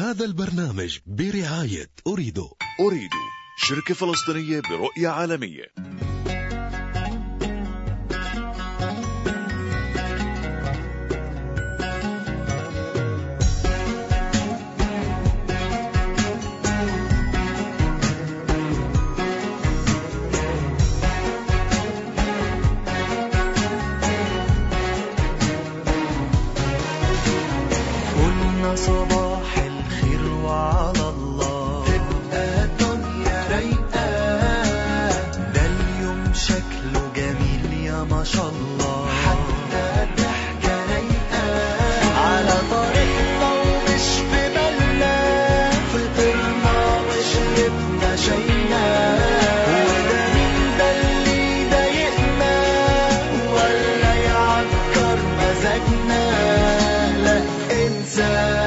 هذا البرنامج برعاية أريدو. شركة فلسطينية برؤية عالمية. صباح الخير وعلى الله تبقى الدنيا رايقة، ده اليوم شكله جميل يا ما شاء الله، حتى الضحكة رايقة على طريقنا ومش في بالنا، فطرنا وشربنا شاينا، وده مين ده اللي ضايقنا ولا يعكر مزاجنا؟ لا انسى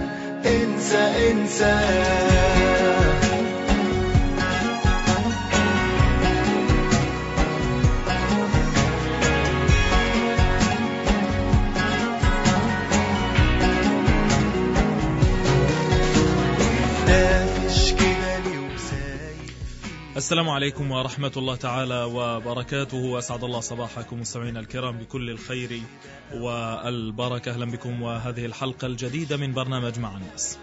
السلام عليكم ورحمة الله تعالى وبركاته، وأسعد الله صباحكم مستمعينا الكرام بكل الخير والبركة. أهلا بكم وهذه الحلقة الجديدة من برنامج مع الناس.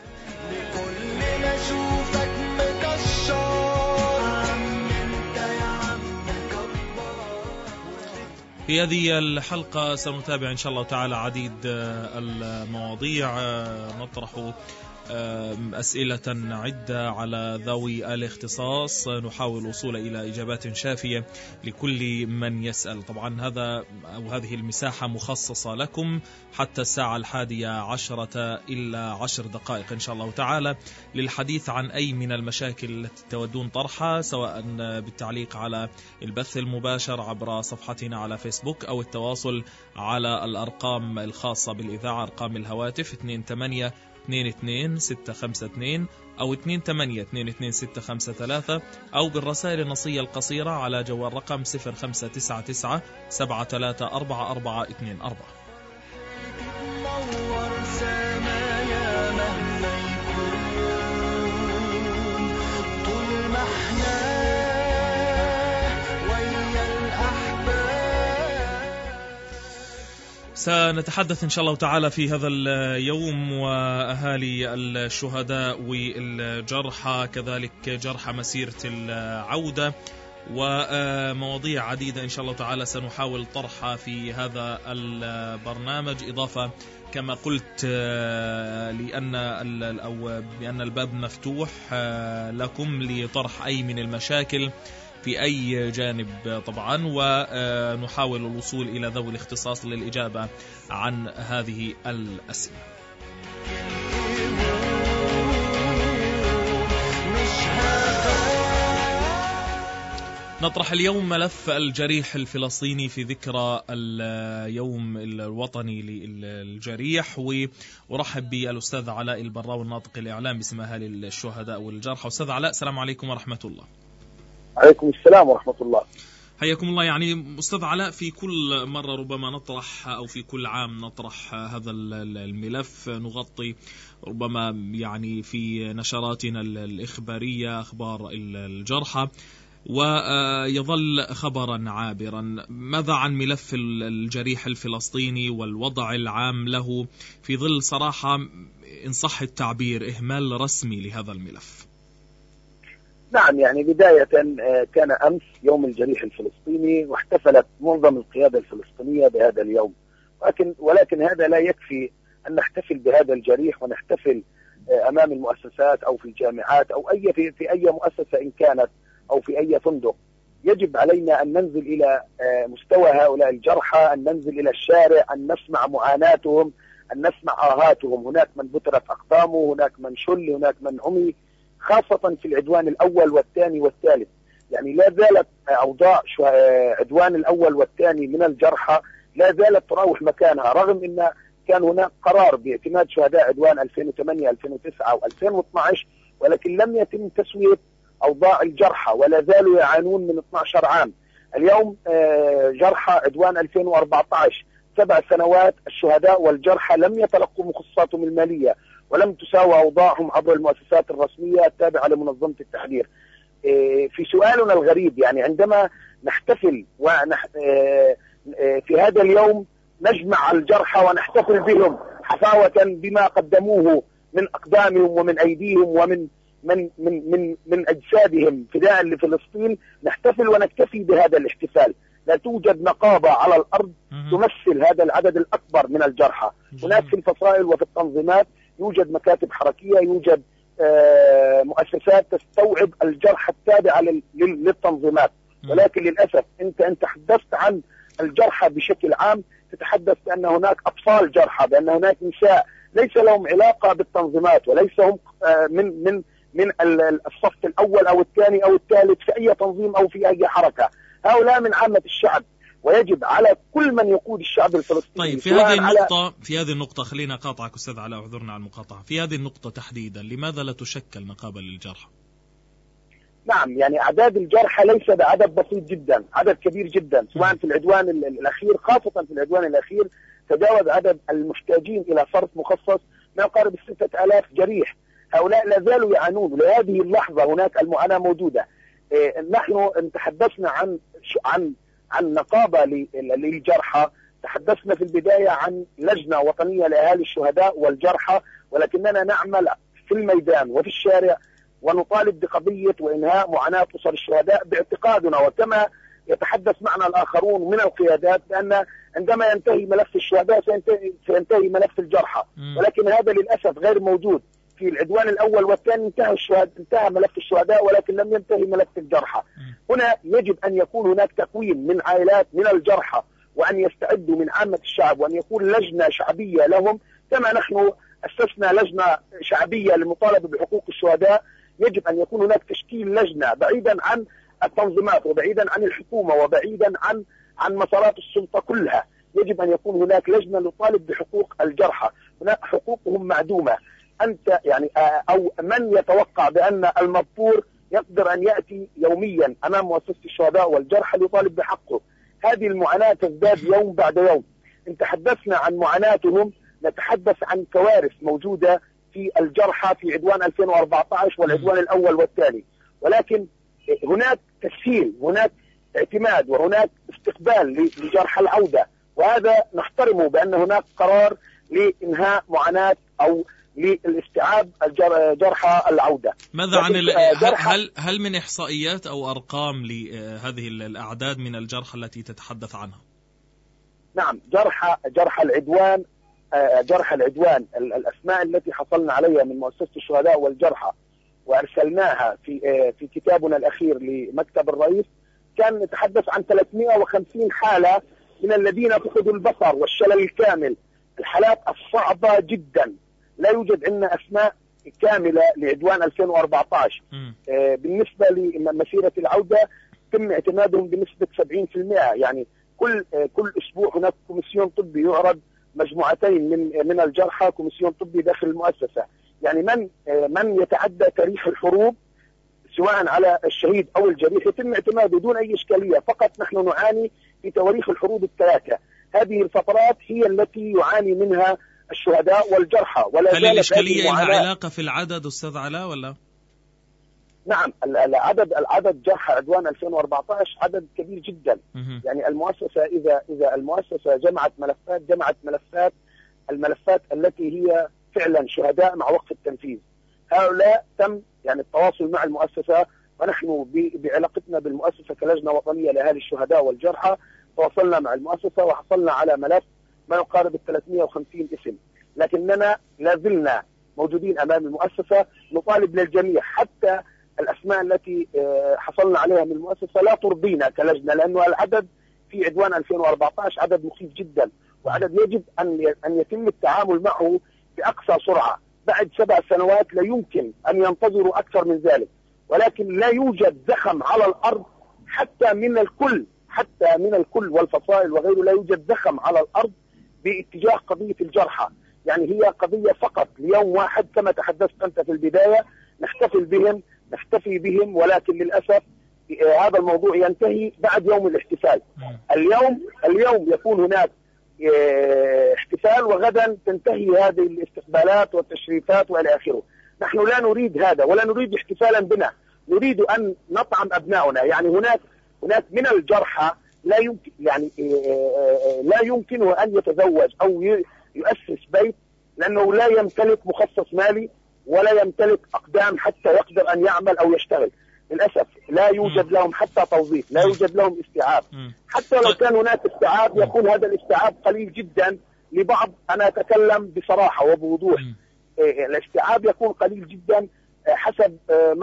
في هذه الحلقة سنتابع إن شاء الله تعالى عديد المواضيع، نطرح أسئلة عدة على ذوي الاختصاص، نحاول الوصول إلى إجابات شافية لكل من يسأل. طبعا هذه المساحة مخصصة لكم حتى الساعة 11 إلا 10 دقائق إن شاء الله تعالى، للحديث عن أي من المشاكل التي تودون طرحها، سواء بالتعليق على البث المباشر عبر صفحتنا على فيسبوك، أو التواصل على الأرقام الخاصة بالإذاعة، أرقام الهواتف 28-22-652 أو 28-22-653، أو بالرسائل النصية القصيرة على جوال رقم 0599-734424. سنتحدث إن شاء الله تعالى في هذا اليوم وأهالي الشهداء والجرحى، كذلك جرحى مسيرة العودة، ومواضيع عديدة إن شاء الله تعالى سنحاول طرحها في هذا البرنامج، إضافة كما قلت بأن الباب مفتوح لكم لطرح أي من المشاكل في أي جانب طبعا، ونحاول الوصول إلى ذوي الاختصاص للإجابة عن هذه الأسئلة. نطرح اليوم ملف الجريح الفلسطيني في ذكرى اليوم الوطني للجريح، وأرحب بالأستاذ علاء البراوي الناطق الإعلام باسم أهالي الشهداء والجرحى. أستاذ علاء، السلام عليكم ورحمة الله. عليكم السلام ورحمة الله. حياكم الله. يعني أستاذ علاء، في كل مرة ربما نطرح أو في كل عام نطرح هذا الملف، نغطي ربما يعني في نشراتنا الإخبارية أخبار الجرحى، ويظل خبرا عابرا. ماذا عن ملف الجريح الفلسطيني والوضع العام له في ظل صراحة إن صح التعبير إهمال رسمي لهذا الملف؟ نعم، يعني بداية كان أمس يوم الجريح الفلسطيني، واحتفلت معظم القيادة الفلسطينية بهذا اليوم، ولكن هذا لا يكفي أن نحتفل بهذا الجريح ونحتفل أمام المؤسسات أو في الجامعات أو في أي مؤسسة إن كانت أو في أي فندق. يجب علينا أن ننزل إلى مستوى هؤلاء الجرحى، أن ننزل إلى الشارع، أن نسمع معاناتهم، أن نسمع آهاتهم. هناك من بترت أقدامه، هناك من شل، هناك من عمي، خاصة في العدوان الأول والثاني والثالث. يعني لا زالت أوضاع عدوان الأول والثاني من الجرحى لا زالت تراوح مكانها، رغم أن كان هناك قرار باعتماد شهداء عدوان 2008 2009 و 2012، ولكن لم يتم تسوية أوضاع الجرحى ولا زالوا يعانون من 12 عام. اليوم جرحى عدوان 2014 7 سنوات، الشهداء والجرحى لم يتلقوا مخصصاتهم المالية، ولم تساوى أوضاعهم عبر المؤسسات الرسمية التابعة لمنظمة التحرير. في سؤالنا الغريب، يعني عندما نحتفل في هذا اليوم نجمع الجرحى ونحتفل بهم حفاوة بما قدموه من أقدامهم ومن أيديهم ومن من أجسادهم فداء لفلسطين، نحتفل ونكتفي بهذا الاحتفال. لا توجد نقابة على الأرض تمثل هذا العدد الأكبر من الجرحى. هناك في الفصائل وفي التنظيمات يوجد مكاتب حركية، يوجد مؤسسات تستوعب الجرحى التابعة للتنظيمات، ولكن للأسف أنت تحدثت عن الجرحى بشكل عام، تتحدث بأن هناك أطفال جرحى، بأن هناك نساء ليس لهم علاقة بالتنظيمات، وليس هم من الصف الأول أو الثاني أو الثالث في أي تنظيم أو في أي حركة. هؤلاء من عامة الشعب، ويجب على كل من يقود الشعب الفلسطيني. طيب، في هذه النقطة خلينا أقاطعك أستاذ علاء، اعذرنا على المقاطعة. في هذه النقطة تحديدا لماذا لا تشكل نقابة للجرحى؟ نعم، يعني أعداد الجرحى ليس بعدد بسيط جدا، عدد كبير جدا، سواء في العدوان الأخير، خاصة في العدوان الأخير تجاوز عدد المحتاجين إلى صرف مخصص ما يقارب 6000 جريح. هؤلاء لا زالوا يعانون، لهذه اللحظة هناك المعاناة موجودة. نحن تحدثنا عن نقابة للجرحى، تحدثنا في البداية عن لجنة وطنية لأهالي الشهداء والجرحى، ولكننا نعمل في الميدان وفي الشارع ونطالب بقضية وإنهاء معاناة أسر الشهداء، باعتقادنا وكما يتحدث معنا الآخرون من القيادات بأن عندما ينتهي ملف الشهداء سينتهي ملف الجرحى، ولكن هذا للأسف غير موجود. في العدوان الأول والثاني انتهى ملف الشهداء، ولكن لم ينتهي ملف الجرحى. هنا يجب أن يكون هناك تكوين من عائلات من الجرحى، وأن يستعدوا من عامة الشعب، وأن يكون لجنة شعبية لهم، كما نحن أسسنا لجنة شعبية للمطالبة بحقوق الشهداء. يجب أن يكون هناك تشكيل لجنة بعيدا عن التنظيمات وبعيدا عن الحكومة وبعيدا عن مسارات السلطة كلها. يجب أن يكون هناك لجنة لطالب بحقوق الجرحى. هناك حقوقهم معدومة. أنت يعني أو من يتوقع بأن المذكور يقدر أن يأتي يوميا أمام مؤسسة الشهداء والجرحى ليطالب بحقه؟ هذه المعاناة تزداد يوم بعد يوم. إن تحدثنا عن معاناتهم نتحدث عن كوارث موجودة في الجرحى في عدوان 2014 والعدوان الأول والثاني، ولكن هناك تسهيل، هناك اعتماد، وهناك استقبال لجرحى العودة، وهذا نحترمه بأن هناك قرار لإنهاء معاناة أو للاستيعاب جرحى العودة. ماذا عن هل من إحصائيات أو أرقام لهذه الأعداد من الجرحى التي تتحدث عنها؟ نعم، جرحى العدوان الأسماء التي حصلنا عليها من مؤسسة الشهداء والجرحى وأرسلناها في كتابنا الأخير لمكتب الرئيس، كان نتحدث عن 350 حالة من الذين فقدوا البصر والشلل الكامل. الحالات الصعبة جدا، لا يوجد عندنا أسماء كاملة لعدوان 2014. بالنسبة لمسيرة العودة تم اعتمادهم بنسبة 70%. يعني كل أسبوع هناك كوميسيون طبي يعرض مجموعتين من الجرحى، كوميسيون طبي داخل المؤسسة. يعني من يتعدى تاريخ الحروب سواء على الشهيد أو الجريح يتم اعتماده دون أي إشكالية. فقط نحن نعاني في تواريخ الحروب الثلاثة. هذه الفترات هي التي يعاني منها الشهداء والجرحى. هل الإشكالية لها علاقة في العدد أستاذ علاء ولا؟ نعم، العدد جرحى عدوان 2014 عدد كبير جدا. يعني المؤسسة إذا المؤسسة جمعت الملفات التي هي فعلا شهداء مع وقف التنفيذ. هؤلاء تم يعني التواصل مع المؤسسة، ونحن بعلاقتنا بالمؤسسة كلجنة وطنية لأهالي الشهداء والجرحى تواصلنا مع المؤسسة وحصلنا على ملف ما يقارب 350 اسم، لكننا لازلنا موجودين أمام المؤسسة نطالب للجميع. حتى الأسماء التي حصلنا عليها من المؤسسة لا ترضينا كلجنة، لأنه العدد في عدوان 2014 عدد مخيف جدا، وعدد يجب أن يتم التعامل معه بأقصى سرعة. بعد 7 سنوات لا يمكن أن ينتظروا أكثر من ذلك، ولكن لا يوجد زخم على الأرض حتى من الكل والفصائل وغيره. لا يوجد زخم على الأرض باتجاه قضية الجرحى. يعني هي قضية فقط ليوم واحد كما تحدثت أنت في البداية، نحتفي بهم، ولكن للأسف هذا الموضوع ينتهي بعد يوم الاحتفال. اليوم يكون هناك احتفال وغدا تنتهي هذه الاستقبالات والتشريفات وإلى آخره. نحن لا نريد هذا ولا نريد احتفالا بنا، نريد أن نطعم أبناؤنا. يعني هناك من الجرحى لا يمكن لا يمكنه أن يتزوج أو يؤسس بيت لأنه لا يمتلك مخصص مالي ولا يمتلك أقدام حتى يقدر أن يعمل أو يشتغل. للأسف لا يوجد لهم حتى توظيف، لا يوجد لهم استيعاب. حتى لو كان هناك استيعاب يكون هذا الاستيعاب قليل جدا لبعض. أنا أتكلم بصراحة وبوضوح، الاستيعاب يكون قليل جدا حسب ما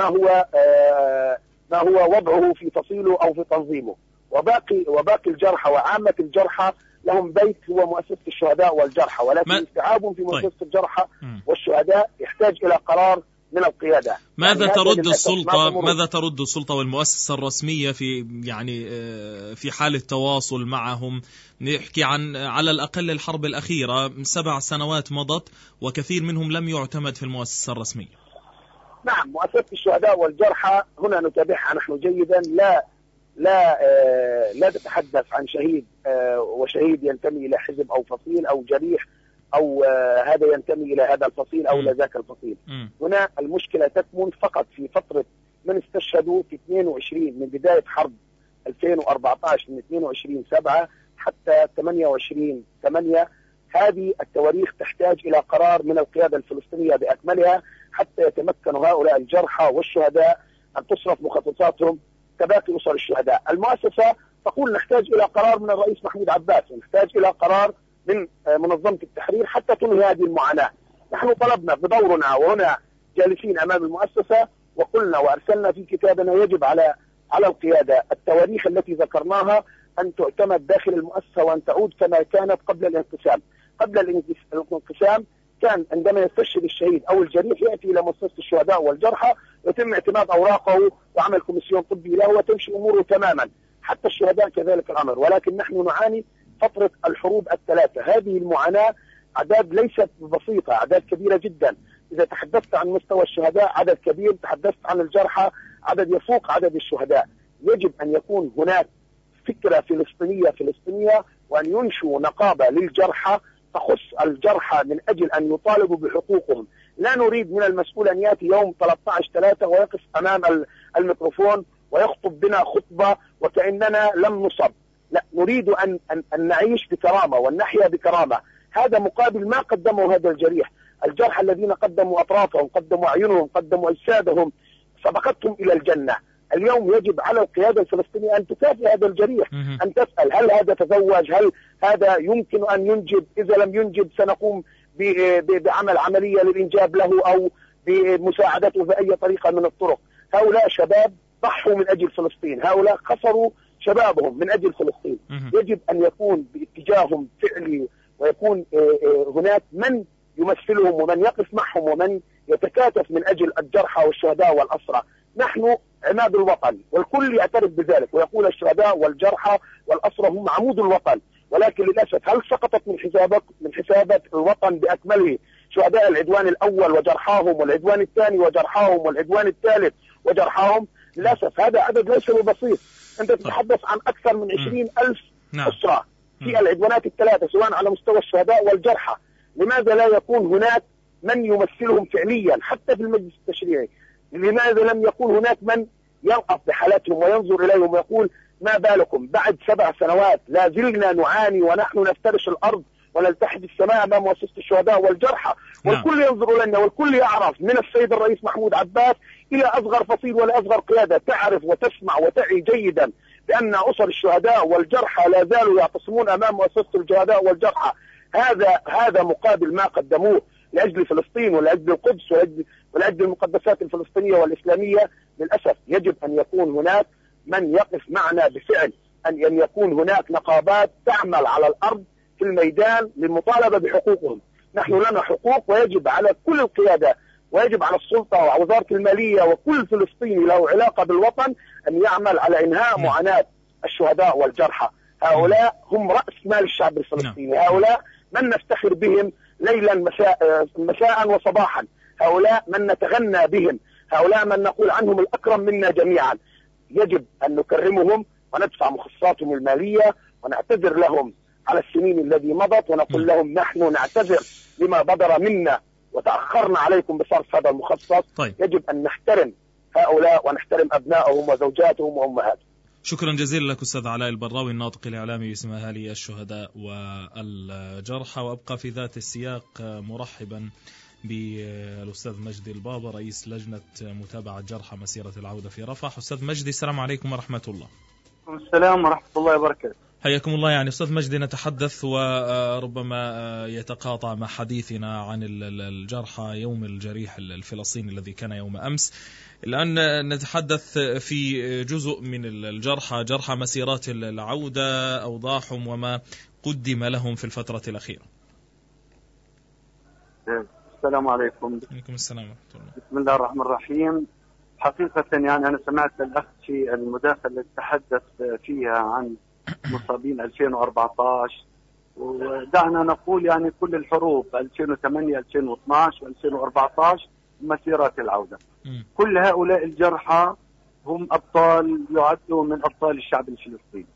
هو وضعه في فصيله أو في تنظيمه. وباقي الجرحى وعامة الجرحى لهم بيت هو مؤسسة الشهداء والجرحى، ولكن استيعابهم في مؤسسة الجرحى والشهداء يحتاج إلى قرار من القيادة. ماذا ترد السلطة والمؤسسة الرسمية في حال التواصل معهم؟ نحكي عن على الأقل الحرب الأخيرة 7 سنوات مضت وكثير منهم لم يعتمد في المؤسسة الرسمية. نعم، مؤسسة الشهداء والجرحى هنا نتابعها نحن جيدا. لا تتحدث عن شهيد وشهيد ينتمي إلى حزب أو فصيل أو جريح أو هذا ينتمي إلى هذا الفصيل أو إلى ذاك الفصيل. هنا المشكلة تكمن فقط في فترة من استشهدوا في 22 من بداية حرب 2014 من 22/7 حتى 28/8. هذه التواريخ تحتاج إلى قرار من القيادة الفلسطينية بأكملها حتى يتمكن هؤلاء الجرحى والشهداء أن تصرف مخططاتهم كباقي أسر الشهداء. المؤسسة تقول نحتاج إلى قرار من الرئيس محمود عباس ونحتاج إلى قرار من منظمة التحرير حتى تنهي هذه المعاناة. نحن طلبنا بدورنا وهنا جالسين أمام المؤسسة وقلنا وأرسلنا في كتابنا يجب على القيادة التواريخ التي ذكرناها أن تعتمد داخل المؤسسة وأن تعود كما كانت قبل الانقسام. قبل الانقسام كان عندما يستشهد الشهيد أو الجريح يأتي إلى مؤسسة الشهداء والجرحى ويتم اعتماد أوراقه وعمل كوميسيون طبي له وتمشي أموره تماما. حتى الشهداء كذلك الأمر، ولكن نحن نعاني فترة الحروب الثلاثة. هذه المعاناة أعداد ليست بسيطة، أعداد كبيرة جدا. إذا تحدثت عن مستوى الشهداء عدد كبير، تحدثت عن الجرحى عدد يفوق عدد الشهداء. يجب أن يكون هناك فكرة فلسطينية وأن ينشئوا نقابة للجرحى تخص الجرحى من أجل أن يطالبوا بحقوقهم. لا نريد من المسؤول أن يأتي يوم 13/3 ويقف أمام الميكروفون ويخطب بنا خطبة وكأننا لم نصب. لا، نريد أن نعيش بكرامة وأن نحيا بكرامة. هذا مقابل ما قدمه هذا الجريح. الجرحى الذين قدموا أطرافهم، قدموا أعينهم، قدموا أجسادهم، سبقتهم إلى الجنة. اليوم يجب على القيادة الفلسطينية أن تكافئ هذا الجريح، أن تسأل هل هذا تزوج، هل هذا يمكن أن ينجب، إذا لم ينجب سنقوم بعمل عملية للإنجاب له أو بمساعدته بأي طريقة من الطرق. هؤلاء شباب ضحوا من أجل فلسطين، هؤلاء خسروا شبابهم من أجل فلسطين. يجب أن يكون باتجاههم فعلي ويكون هناك من يمثلهم ومن يقف معهم ومن يتكاتف من أجل الجرحى والشهداء والأسرى. نحن عماد الوطن والكل يعترف بذلك ويقول الشهداء والجرحى والأسرى هم عمود الوطن، ولكن للأسف هل سقطت من حسابات الوطن بأكمله شهداء العدوان الأول وجرحاهم والعدوان الثاني وجرحاهم والعدوان الثالث وجرحاهم؟ للأسف هذا عدد ليس بسيط. أنت تتحدث عن أكثر من 20,000 أسرى في العدوانات الثلاثة سواء على مستوى الشهداء والجرحى. لماذا لا يكون هناك من يمثلهم فعليا حتى في المجلس التشريعي؟ لماذا لم يكون هناك من يوقف بحالتهم وينظر إليهم ويقول ما بالكم بعد 7 سنوات لا زلنا نعاني ونحن نفترش الأرض ونلتحد السماء أمام مؤسسة الشهداء والجرحى، والكل ينظر لنا والكل يعرف من السيد الرئيس محمود عباس إلى أصغر فصيل ولا أصغر قيادة تعرف وتسمع وتعي جيدا بأن أسر الشهداء والجرحى لا زالوا يعتصمون أمام مؤسسة الشهداء والجرحى. هذا مقابل ما قدموه لأجل فلسطين ولأجل القدس ولأجل المقدسات الفلسطينية والإسلامية. للأسف يجب أن يكون هناك من يقف معنا بفعل، أن يكون هناك نقابات تعمل على الأرض في الميدان للمطالبة بحقوقهم. نحن لنا حقوق ويجب على كل القيادة ويجب على السلطة ووزارة المالية وكل فلسطيني له علاقة بالوطن أن يعمل على إنهاء معاناة الشهداء والجرحى. هؤلاء هم رأس مال الشعب الفلسطيني، هؤلاء من نفتخر بهم ليلا مساء وصباحا، هؤلاء من نتغنى بهم، هؤلاء من نقول عنهم الأكرم منا جميعا. يجب أن نكرمهم وندفع مخصصاتهم المالية ونعتذر لهم على السنين التي مضت، ونقول لهم نحن نعتذر لما بدر منا وتأخرنا عليكم بصرف هذا المخصص. طيب. يجب أن نحترم هؤلاء ونحترم أبنائهم وزوجاتهم وأمهاتهم. شكرا جزيلا لك أستاذ علاء البراوي، الناطق الإعلامي باسم أهالي الشهداء والجرحى. وأبقى في ذات السياق مرحبا بالأستاذ مجدي البابا، رئيس لجنة متابعة جرحى مسيرة العودة في رفح. أستاذ مجدي، السلام عليكم ورحمة الله. السلام ورحمة الله وبركاته. حياكم الله. يعني أستاذ مجدي، نتحدث وربما يتقاطع مع حديثنا عن الجرحى يوم الجريح الفلسطيني الذي كان يوم أمس. الآن نتحدث في جزء من الجرحى، جرحى مسيرات العودة، أوضاعهم وما قدم لهم في الفترة الأخيرة. السلام عليكم. عليكم السلام ورحمة الله. بسم الله الرحمن الرحيم. حقيقة يعني أنا سمعت الأخ في المداخلة اللي تحدث فيها عن مصابين 2014، ودعنا نقول يعني كل الحروب 2008 2012 و2014 مسيرات العودة. كل هؤلاء الجرحى هم أبطال، يعدوا من أبطال الشعب الفلسطيني،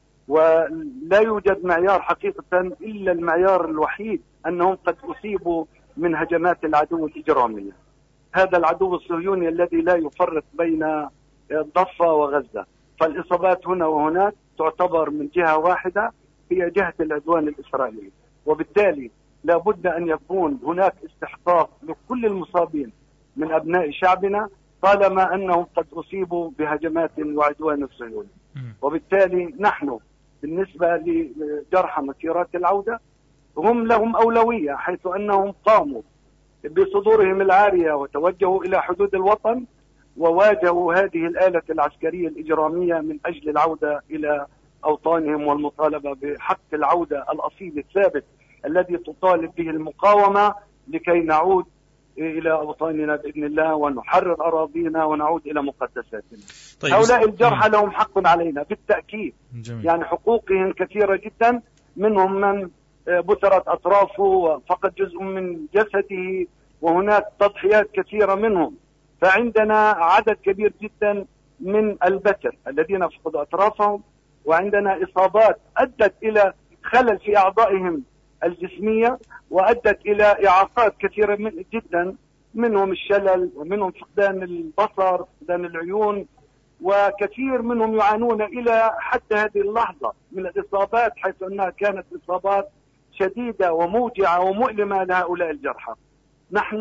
ولا يوجد معيار حقيقة إلا المعيار الوحيد أنهم قد أصيبوا من هجمات العدو الإجرامية، هذا العدو الصهيوني الذي لا يفرق بين الضفة وغزة. فالإصابات هنا وهناك تعتبر من جهة واحدة هي جهة العدوان الإسرائيلي، وبالتالي لا بد أن يكون هناك استحقاق لكل المصابين من أبناء شعبنا طالما أنهم قد أصيبوا بهجمات وعدوان الصهيوني. وبالتالي نحن بالنسبة لجرحى مسيرات العودة هم لهم أولوية، حيث أنهم قاموا بصدورهم العارية وتوجهوا إلى حدود الوطن وواجهوا هذه الآلة العسكرية الإجرامية من أجل العودة إلى أوطانهم والمطالبة بحق العودة الأصيل الثابت الذي تطالب به المقاومة لكي نعود إلى أوطاننا بإذن الله ونحرر أراضينا ونعود إلى مقدساتنا. طيب. هؤلاء الجرحى لهم حق علينا بالتأكيد. جميل. يعني حقوقهم كثيرة جدا، منهم من بترت أطرافه وفقد جزء من جسده، وهناك تضحيات كثيرة منهم. فعندنا عدد كبير جدا من البتر الذين فقدوا أطرافهم، وعندنا إصابات أدت إلى خلل في أعضائهم الجسمية وأدت إلى إعاقات كثيرة جدا، منهم الشلل ومنهم فقدان البصر، فقدان العيون، وكثير منهم يعانون إلى حتى هذه اللحظة من الإصابات، حيث أنها كانت إصابات شديدة وموجعة ومؤلمة لهؤلاء الجرحى. نحن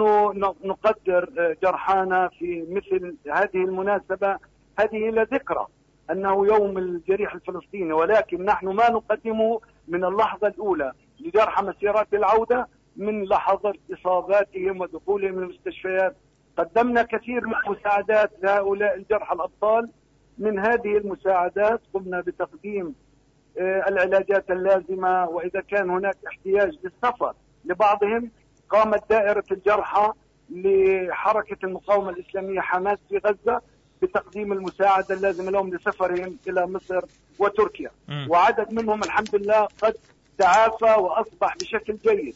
نقدر جرحانا في مثل هذه المناسبة، هذه إلى ذكرى أنه يوم الجريح الفلسطيني، ولكن نحن ما نقدمه من اللحظة الأولى لجرحى مسيرات العودة من لحظة إصاباتهم ودخولهم المستشفيات. قدمنا كثير من المساعدات لهؤلاء الجرحى الأبطال. من هذه المساعدات قمنا بتقديم العلاجات اللازمة، وإذا كان هناك احتياج للسفر لبعضهم قامت دائرة الجرحى لحركة المقاومة الإسلامية حماس في غزة بتقديم المساعدة اللازمة لهم لسفرهم إلى مصر وتركيا. وعدد منهم الحمد لله قد تعافى وأصبح بشكل جيد.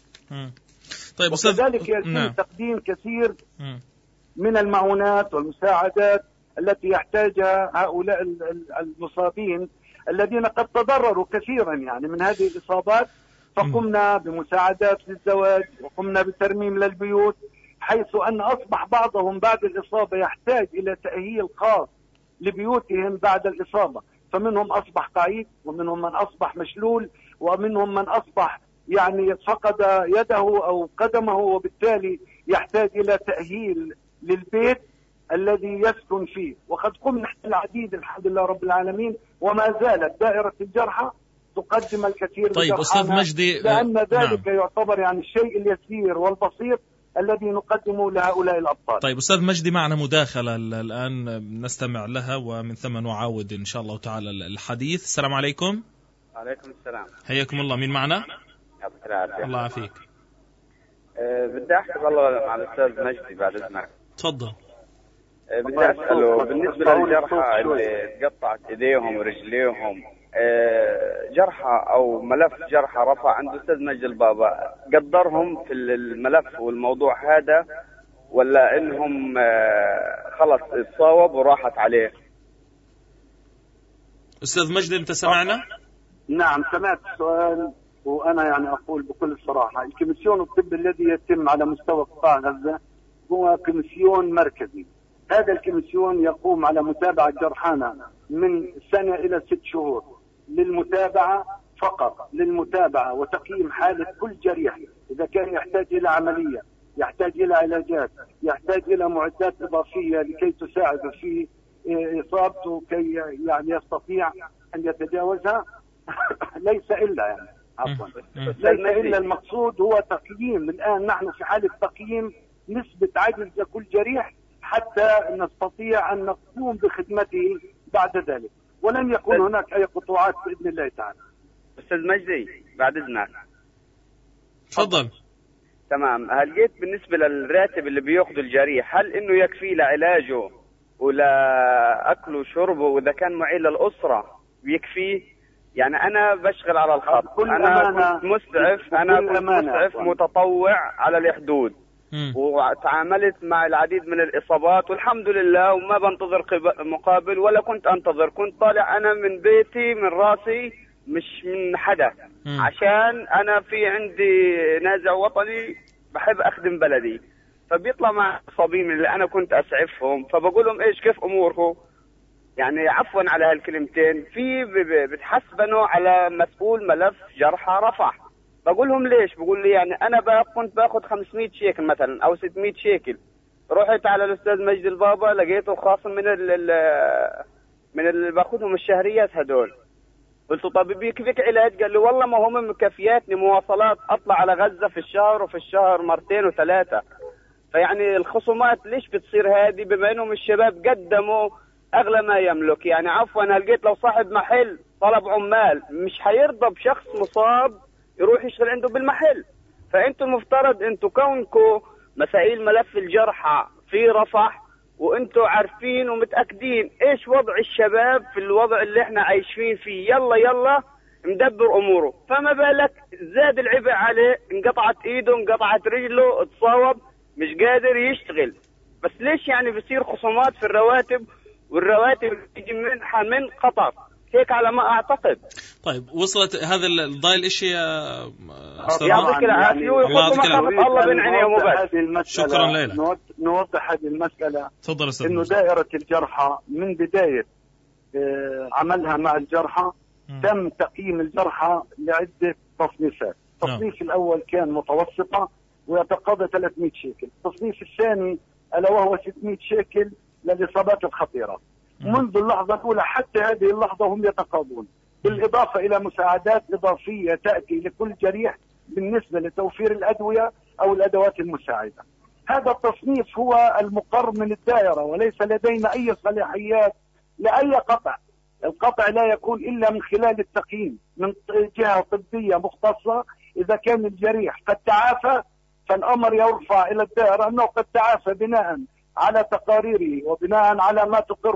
طيب وكذلك يتم تقديم كثير من المعونات والمساعدات التي يحتاجها هؤلاء المصابين الذين قد تضرروا كثيرا يعني من هذه الإصابات. فقمنا بمساعدات للزواج وقمنا بترميم للبيوت، حيث أن أصبح بعضهم بعد الإصابة يحتاج إلى تأهيل خاص لبيوتهم بعد الإصابة، فمنهم أصبح قعيد، ومنهم من أصبح مشلول، ومنهم من أصبح يعني فقد يده أو قدمه، وبالتالي يحتاج إلى تأهيل للبيت الذي يسكن فيه. وقد قمنا العديد الحمد لله رب العالمين، وما زالت دائرة الجرحى تقدم الكثير. طيب أستاذ مجدي، لأن ذلك يعتبر يعني الشيء اليسير والبسيط الذي نقدمه لهؤلاء الأبطال. طيب أستاذ مجدي، معنا مداخلة الآن نستمع لها ومن ثم نعاود إن شاء الله تعالى الحديث. السلام عليكم. وعليكم السلام. حياكم الله. مين معنا؟ يعطيك العافية. الله يعافيك. بدي أحكي والله مع الأستاذ مجدي بعد إذنك. تفضل. بدي أسأله بالنسبة للجرحى اللي تقطعت إيديهم ورجليهم، جرحى أو ملف جرحى رفع عند أستاذ مجدي البابا، قدرهم في الملف والموضوع هذا، ولا إنهم خلص اتصاوب وراحت عليه؟ أستاذ مجدي أنت سمعنا؟ نعم سمعت السؤال. وأنا يعني أقول بكل صراحة الكميسيون الطبي الذي يتم على مستوى قطاع غزة هو كميسيون مركزي. هذا الكميسيون يقوم على متابعة جرحانا من سنة إلى 6 شهور، للمتابعة فقط، للمتابعة وتقييم حالة كل جريح، إذا كان يحتاج إلى عملية، يحتاج إلى علاجات، يحتاج إلى معدات إضافية لكي تساعد في إصابته كي يعني يستطيع أن يتجاوزها. ليس إلا يعني عفوا ليس إلا المقصود هو تقييم. الآن نحن في حالة تقييم نسبة عجز لكل جريح حتى نستطيع أن نقوم بخدمته بعد ذلك، ولن يكون هناك أي قطوعات بإذن الله تعالى. أستاذ مجدي بعد إذنك. تفضل. تمام. هل جيت بالنسبة للراتب اللي بياخذ الجريح، هل إنه يكفي لعلاجه ولا أكله وشربه، وإذا كان معين للأسرة بيكفيه؟ يعني أنا بشغل على الخط، أنا كنت مسعف متطوع على الحدود، وتعاملت مع العديد من الإصابات والحمد لله، وما بنتظر مقابل ولا كنت أنتظر. كنت طالع أنا من بيتي من راسي مش من حدا، عشان أنا في عندي نازع وطني بحب أخدم بلدي. فبيطلع مع صبيين اللي أنا كنت أسعفهم، فبقول لهم إيش كيف أموركم، يعني عفوا على هالكلمتين، في بتحسبنوا على مسؤول ملف جرحى رفح. بقول لهم ليش؟ بقول لي يعني أنا كنت باخذ 500 شيكل مثلا أو 600 شيكل، رحت على الأستاذ مجدي البابا لقيته خاصم من اللي باخذهم الشهريات هدول. قلت طب بيكفيك علاج؟ قال لي والله ما هم مكفياتني مواصلات أطلع على غزة في الشهر، وفي الشهر 2 و3. فيعني الخصومات ليش بتصير هذه بما انهم الشباب قدموا اغلى ما يملك؟ يعني عفوا لقيت لو صاحب محل طلب عمال مش حيرضى بشخص مصاب يروح يشتغل عنده بالمحل. فانتم المفترض انتم كونكم مسائل ملف الجرحى في رفح وانتم عارفين ومتاكدين ايش وضع الشباب في الوضع اللي احنا عايشين فيه، يلا مدبر اموره، فما بالك زاد العبء عليه، انقطعت ايده انقطعت رجله اتصاوب مش قادر يشتغل. بس ليش يعني بصير خصومات في الرواتب، والرواتب تيجي منحة من قطر هيك على ما اعتقد. طيب وصلت هذا الضايل الشيء يا استاذ؟ يعطيك العافيه ويحط مخافه الله بين عينيهم وبس. شكرا ليلى. نوضح هذه المسألة. تفضل استاذ. انه دائرة الجرحى من بداية عملها مع الجرحى تم تقييم الجرحى لعدة تصنيفات. التصنيف الأول كان متوسطة ويتقاضى 300 شيكل، التصنيف الثاني ألا وهو 600 شيكل للإصابات الخطيرة. منذ اللحظة الأولى حتى هذه اللحظة هم يتقاضون، بالإضافة إلى مساعدات إضافية تأتي لكل جريح بالنسبة لتوفير الأدوية أو الأدوات المساعدة. هذا التصنيف هو المقر من الدائرة، وليس لدينا أي صلاحيات لأي قطع. القطع لا يكون إلا من خلال التقييم من جهة طبية مختصة. إذا كان الجريح قد تعافى فالأمر يرفع إلى الدائرة أنه قد تعافى بناء على تقاريره وبناء على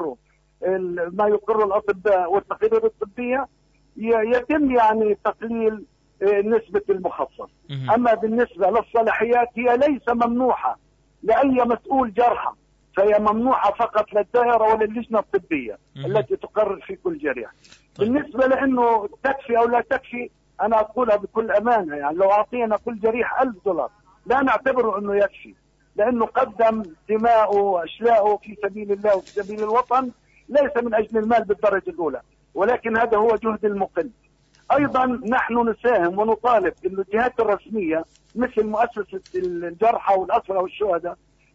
ما يقر الأطباء والتقارير الطبية، يتم يعني تقليل نسبة المخصص. أما بالنسبة للصلاحيات هي ليس ممنوحة لأي مسؤول جرحى، فهي ممنوحة فقط للدائرة وللجنة الطبية التي تقرر في كل جريح. بالنسبة لأنه تكفي أو لا تكفي، أنا أقولها بكل أمانة، يعني لو أعطينا كل جريح $1000 لا نعتبره أنه يكفي، لأنه قدم دماءه وأشلاءه في سبيل الله وفي سبيل الوطن، ليس من أجل المال بالدرجة الأولى، ولكن هذا هو جهد المقل. أيضا نحن نساهم ونطالب أن الجهات الرسمية مثل مؤسسة الجرحى والأسرى والشهداء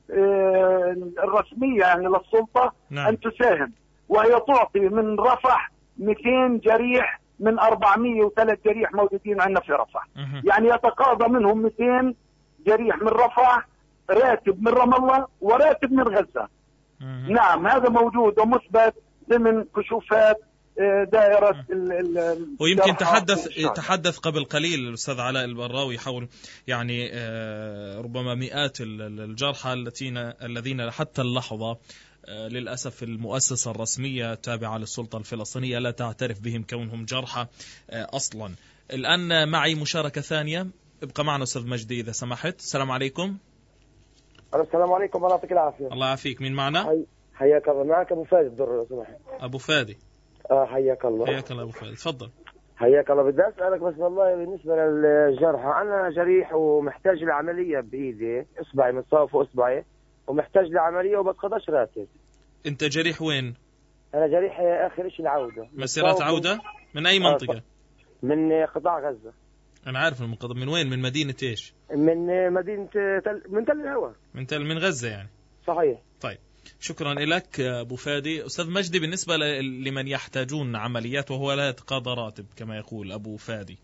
الرسمية يعني للسلطة أن تساهم، وهي تعطي من رفح 200 جريح من 403 جريح موجودين عندنا في رفح. يعني يتقاضى منهم 200 جريح من رفح راتب من رام الله وراتب من غزة. نعم هذا موجود ومثبت ضمن كشوفات دائرة ويمكن تحدث قبل قليل الأستاذ علاء البراوي حول يعني ربما مئات الجرحى الذين حتى اللحظة للأسف المؤسسة الرسمية التابعة للسلطة الفلسطينية لا تعترف بهم كونهم جرحى أصلا. الآن معي مشاركة ثانية، ابقى معنا أستاذ مجدي إذا سمحت. السلام عليكم. السلام عليكم الله يعطيك العافية. الله يعافيك. مين معنا؟ حياك الله. معك أبو فادي الدر لو سمحت. أبو فادي. حياك الله. حياك الله أبو فادي، تفضل. حياك الله. بدي أسألك بس والله بالنسبة للجرحى، أنا جريح ومحتاج لعملية بإيدي، إصبعي متصاب فوق إصبعي ومحتاج لعملية وبس 11 راتب. أنت جريح وين؟ أنا جريح آخر شيء العودة. مسيرة عودة؟ من أي منطقة؟ من قطاع غزة. أنا عارف من وين؟ من مدينة إيش؟ من مدينة من تل الهوى. من غزة يعني. صحيح. طيب شكرا لك أبو فادي. أستاذ مجدي، بالنسبة لمن يحتاجون عمليات وهو لا يتقاضى راتب كما يقول أبو فادي،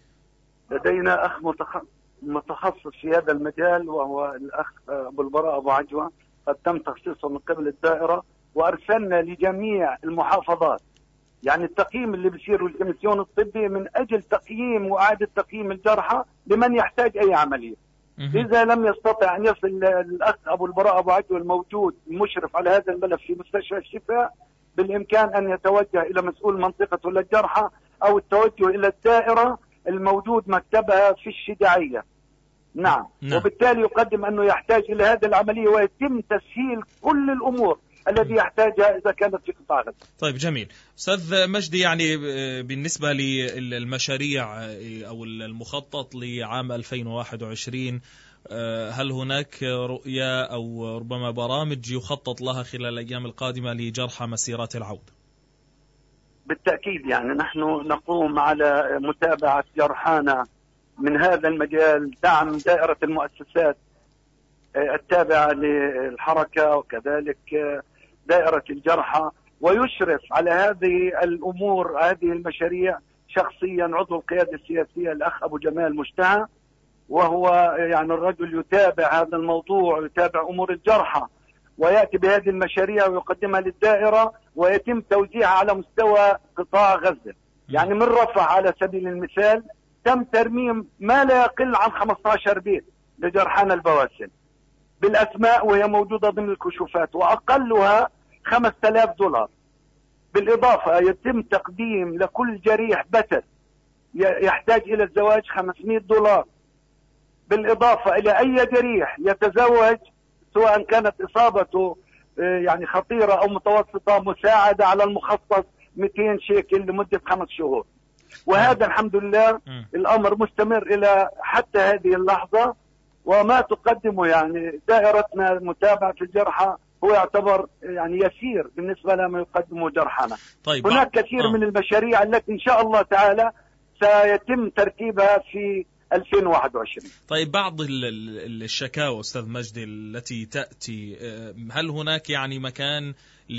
لدينا أخ متخصص في هذا المجال وهو الأخ أبو البراء أبو عجوة، قد تم تخصيصه من قبل الدائرة وأرسلنا لجميع المحافظات يعني التقييم اللي بيصير الكميسيون الطبي من أجل تقييم وإعادة تقييم الجرحى لمن يحتاج أي عملية. إذا لم يستطع أن يصل الأخ أبو البراء أبو عجوة الموجود المشرف على هذا الملف في مستشفى الشفاء، بالإمكان أن يتوجه إلى مسؤول منطقته للجرحى أو التوجه إلى الدائرة الموجود مكتبها في الشجاعية. نعم. وبالتالي يقدم أنه يحتاج إلى هذه العملية ويتم تسهيل كل الأمور الذي يحتاجها إذا كانت في قطاع غزة. طيب جميل. أستاذ مجدي، يعني بالنسبة للمشاريع أو المخطط لعام 2021، هل هناك رؤية أو ربما برامج يخطط لها خلال الأيام القادمة لجرحى مسيرات العودة؟ بالتأكيد يعني نحن نقوم على متابعة جرحانا من هذا المجال، دعم دائرة المؤسسات التابعة للحركة وكذلك دائرة الجرحى، ويشرف على هذه الأمور هذه المشاريع شخصيا عضو القيادة السياسية الأخ أبو جمال مشتهى، وهو يعني الرجل يتابع هذا الموضوع ويتابع أمور الجرحى ويأتي بهذه المشاريع ويقدمها للدائرة ويتم توزيعها على مستوى قطاع غزة. يعني من رفح على سبيل المثال تم ترميم ما لا يقل عن 15 بيت لجرحانا البواسل بالأسماء وهي موجودة ضمن الكشوفات وأقلها $5000. بالإضافة يتم تقديم لكل جريح بتر يحتاج إلى الزواج $500. بالإضافة إلى أي جريح يتزوج سواء كانت إصابته يعني خطيرة أو متوسطة مساعدة على المخصص 200 شيكل لمدة 5 شهور. وهذا الحمد لله الأمر مستمر إلى حتى هذه اللحظة، وما تقدمه يعني دائرتنا المتابعة في الجرحى هو يعتبر يعني يسير بالنسبة لما يقدمه جرحنا. طيب هناك كثير من المشاريع التي إن شاء الله تعالى سيتم ترتيبها في 2021. طيب بعض الشكاوى أستاذ مجدي التي تأتي، هل هناك يعني مكان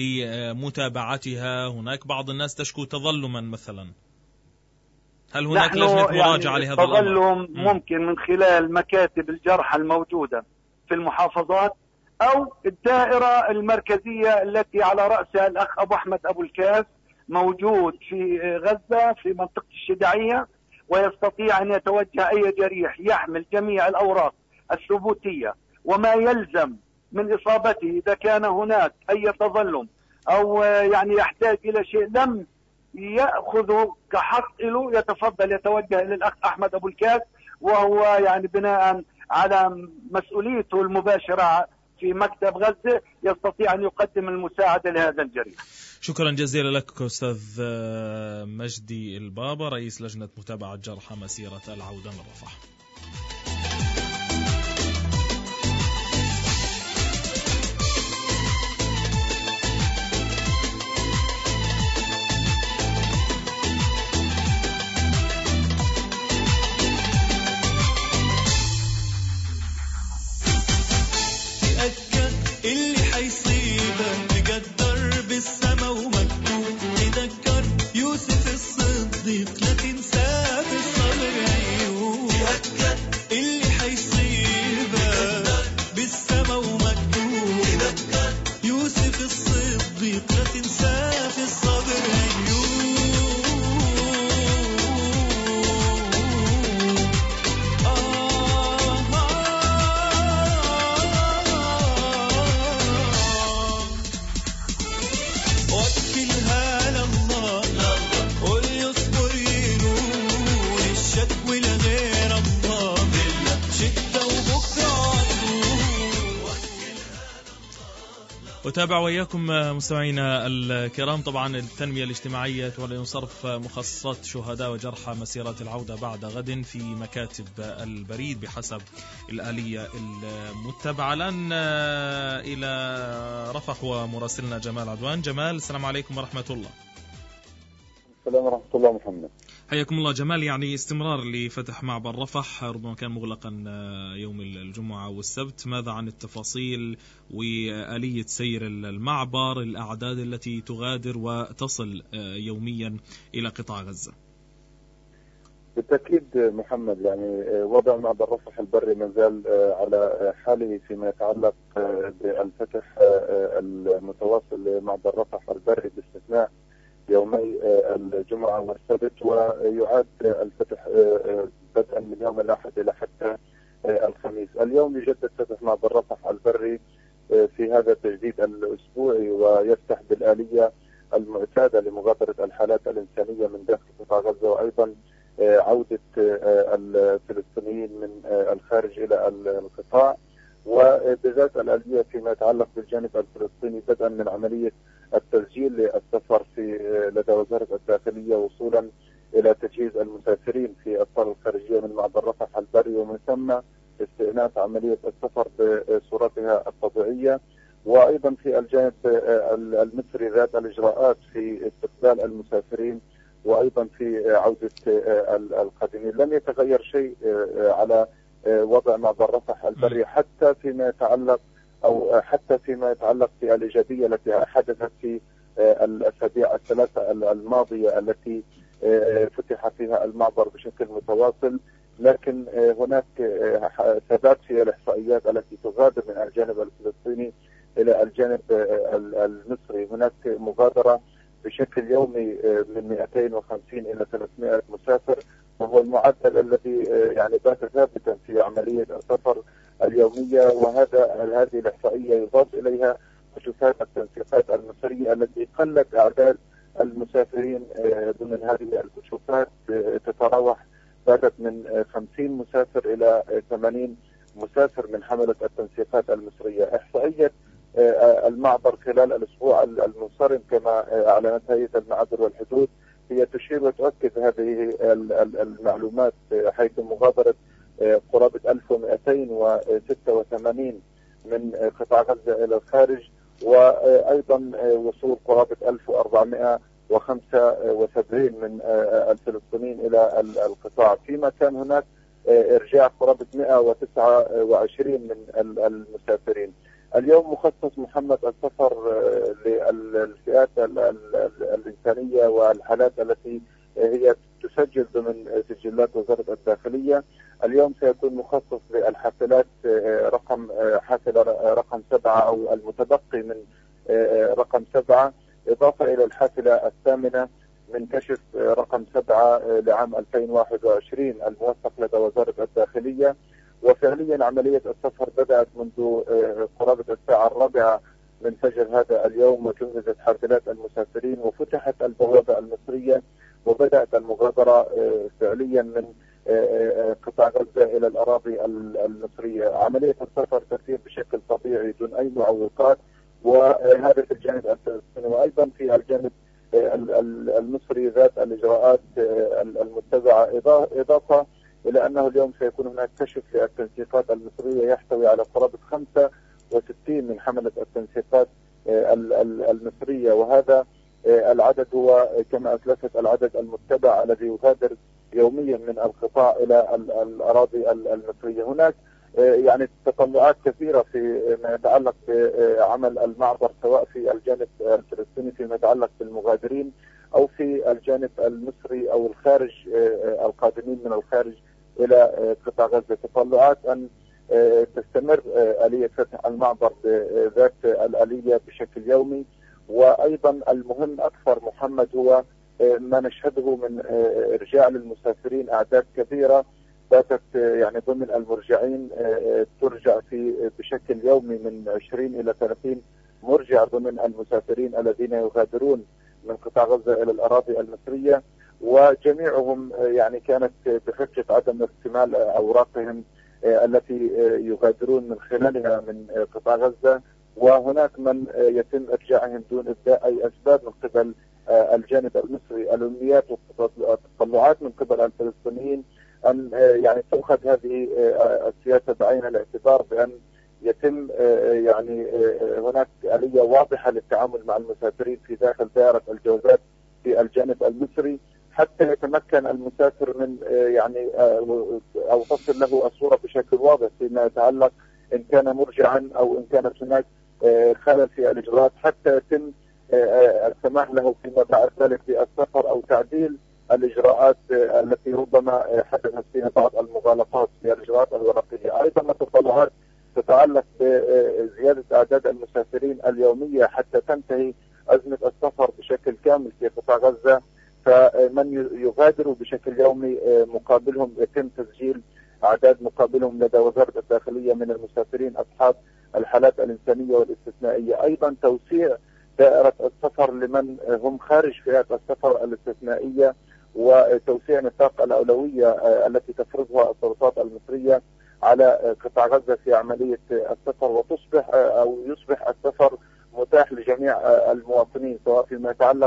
لمتابعتها؟ هناك بعض الناس تشكو تظلما مثلا، هل هناك لجنة مراجعة لهذا الأمر؟ التظلم ممكن من خلال مكاتب الجرحى الموجودة في المحافظات أو الدائرة المركزية التي على رأسها الأخ أبو أحمد أبو الكاس موجود في غزة في منطقة الشجاعية، ويستطيع أن يتوجه أي جريح يحمل جميع الأوراق الثبوتية وما يلزم من إصابته إذا كان هناك أي تظلم أو يعني يحتاج إلى شيء لم يأخذ كحق له، يتفضل يتوجه إلى الأخ أحمد أبو الكاس، وهو يعني بناء على مسؤوليته المباشرة في مكتب غزة يستطيع أن يقدم المساعدة لهذا الجريح. شكرا جزيلا لك أستاذ مجدي البابا، رئيس لجنة متابعة جرحى مسيرة العودة من رفح. اللي حيصيبك تقدر بالسما ومكتوب، تذكر يوسف الصديق لا تنساه بالصبر عيوب، تذكر أتابع وإياكم مستمعينا الكرام. طبعا التنمية الاجتماعية تعلن صرف مخصصات شهداء وجرحى مسيرات العودة بعد غد في مكاتب البريد بحسب الآلية المتبعة. الآن إلى رفح ومراسلنا جمال عدوان. جمال، السلام عليكم ورحمة الله. السلام ورحمة الله محمد. حياكم الله جمال. يعني استمرار لفتح معبر رفح، ربما كان مغلقا يوم الجمعة والسبت. ماذا عن التفاصيل وآلية سير المعبر، الأعداد التي تغادر وتصل يوميا إلى قطاع غزة؟ بالتأكيد محمد، يعني وضع معبر رفح البري ما زال على حاله فيما يتعلق بالفتح المتواصل لمعبر رفح البري باستثناء يومي الجمعة والسبت، ويعاد الفتح بدءا من يوم الأحد إلى حتى الخميس. اليوم يجدد فتح معبر رفح البري في هذا التجديد الأسبوعي، ويفتح بالآلية المعتادة لمغادرة الحالات الإنسانية من داخل قطاع غزة، وأيضا عودة الفلسطينيين من الخارج إلى القطاع، وبذات الآلية فيما يتعلق بالجانب الفلسطيني بدءا من عملية التسجيل للسفر لدى وزارة الداخلية، وصولا إلى تجهيز المسافرين في الصالة الخارجية من معبر رفح البري، ومن ثم استئناف عملية السفر بصورتها الطبيعية. وأيضا في الجانب المصري ذات الإجراءات في استقبال المسافرين وأيضا في عودة القادمين. لم يتغير شيء على وضع معبر رفح البري حتى فيما يتعلق في الإيجابية التي حدثت في الأسابيع الثلاثة الماضية التي فتح فيها المعبر بشكل متواصل، لكن هناك ثبات في الإحصائيات التي تغادر من الجانب الفلسطيني إلى الجانب المصري. هناك مغادرة بشكل يومي من 250 إلى 300 مسافر، وهو المعدل الذي يعني بات ثابتا في عملية السفر اليومية. هذه الإحصائية يضاف إليها كشوفات التنسيقات المصرية التي قلت أعداد المسافرين ضمن هذه الكشوفات، تتراوح باتت من 50 مسافر إلى 80 مسافر من حملة التنسيقات المصرية. إحصائية المعبر خلال الأسبوع المنصرم كما أعلنت هيئة المعابر والحدود هي تشير وتؤكد هذه المعلومات، حيث مغادرة قرابة 1286 من قطاع غزة إلى الخارج، وأيضا وصول قرابة 1475 من الفلسطينيين إلى القطاع، فيما كان هناك إرجاع قرابة 129 من المسافرين. اليوم مخصص محمد السفر للفئات الإنسانية والحالات التي هي تسجل ضمن سجلات وزارة الداخلية. اليوم سيكون مخصص للحافلات حافلة رقم 7 أو المتبقي من رقم 7، إضافة إلى الحافلة الثامنة من كشف رقم 7 لعام 2021 الموثق لدى وزارة الداخلية. وفعليا عملية السفر بدأت منذ قرابة الساعة 4 من فجر هذا اليوم، وجهزت حافلات المسافرين وفتحت البوابة المصرية، وبدأت المغادرة فعليا من قطاع غزة إلى الأراضي المصرية. عملية السفر تسير بشكل طبيعي دون أي معوقات، وهذا في الجانب الفلسطيني. وأيضا في الجانب المصري ذات الإجراءات المتبعة، إضافة إلى أنه اليوم سيكون هناك كشف للتنسيقات المصرية يحتوي على قرابة 65 من حملة التنسيقات المصرية، وهذا العدد هو كما أسلفت العدد المتبع الذي يغادر يوميا من القطاع إلى الأراضي المصرية. هناك يعني تطلعات كثيرة في ما يتعلق بعمل المعبر، سواء في الجانب الفلسطيني فيما يتعلق بالمغادرين أو في الجانب المصري أو الخارج القادمين من الخارج إلى قطاع غزة. تطلعات أن تستمر آلية فتح المعبر بذات الآلية بشكل يومي. وأيضا المهم أكثر محمد هو ما نشهده من إرجاع للمسافرين، أعداد كبيرة باتت يعني ضمن المرجعين ترجع بشكل يومي من 20 إلى 30 مرجع ضمن المسافرين الذين يغادرون من قطاع غزة إلى الأراضي المصرية، وجميعهم يعني كانت بحجة عدم اكتمال أوراقهم التي يغادرون من خلالها من قطاع غزة، وهناك من يتم إرجاعهم دون إبداء أي أسباب من قبل الجانب المصري. الأمنيات والتطلعات من قبل الفلسطينيين أن يعني تؤخذ هذه السياسة بعين الاعتبار، بأن يتم يعني هناك آلية واضحة للتعامل مع المسافرين في داخل دائرة الجوازات في الجانب المصري، حتى يتمكن المسافر من يعني أو تصل له الصورة بشكل واضح فيما يتعلق إن كان مرجعا أو إن كانت هناك خلل في الإجراءات، حتى يتم السماح له فيما بعد ذلك بالسفر أو تعديل الإجراءات التي ربما حدثت فيها بعض المغالطات في الإجراءات الورقية. أيضا التطلعات تتعلق بزيادة أعداد المسافرين اليومية حتى تنتهي أزمة السفر بشكل كامل في قطاع غزة، فمن يغادروا بشكل يومي مقابلهم يتم تسجيل أعداد مقابلهم لدى وزارة الداخلية من المسافرين أصحاب الحالات الإنسانية والاستثنائية. أيضا توسيع دائرة السفر لمن هم خارج فئات السفر الاستثنائية، وتوسيع نطاق الأولوية التي تفرضها السلطات المصرية على قطاع غزة في عملية السفر، وتصبح أو يصبح السفر متاح لجميع المواطنين، سواء فيما يتعلق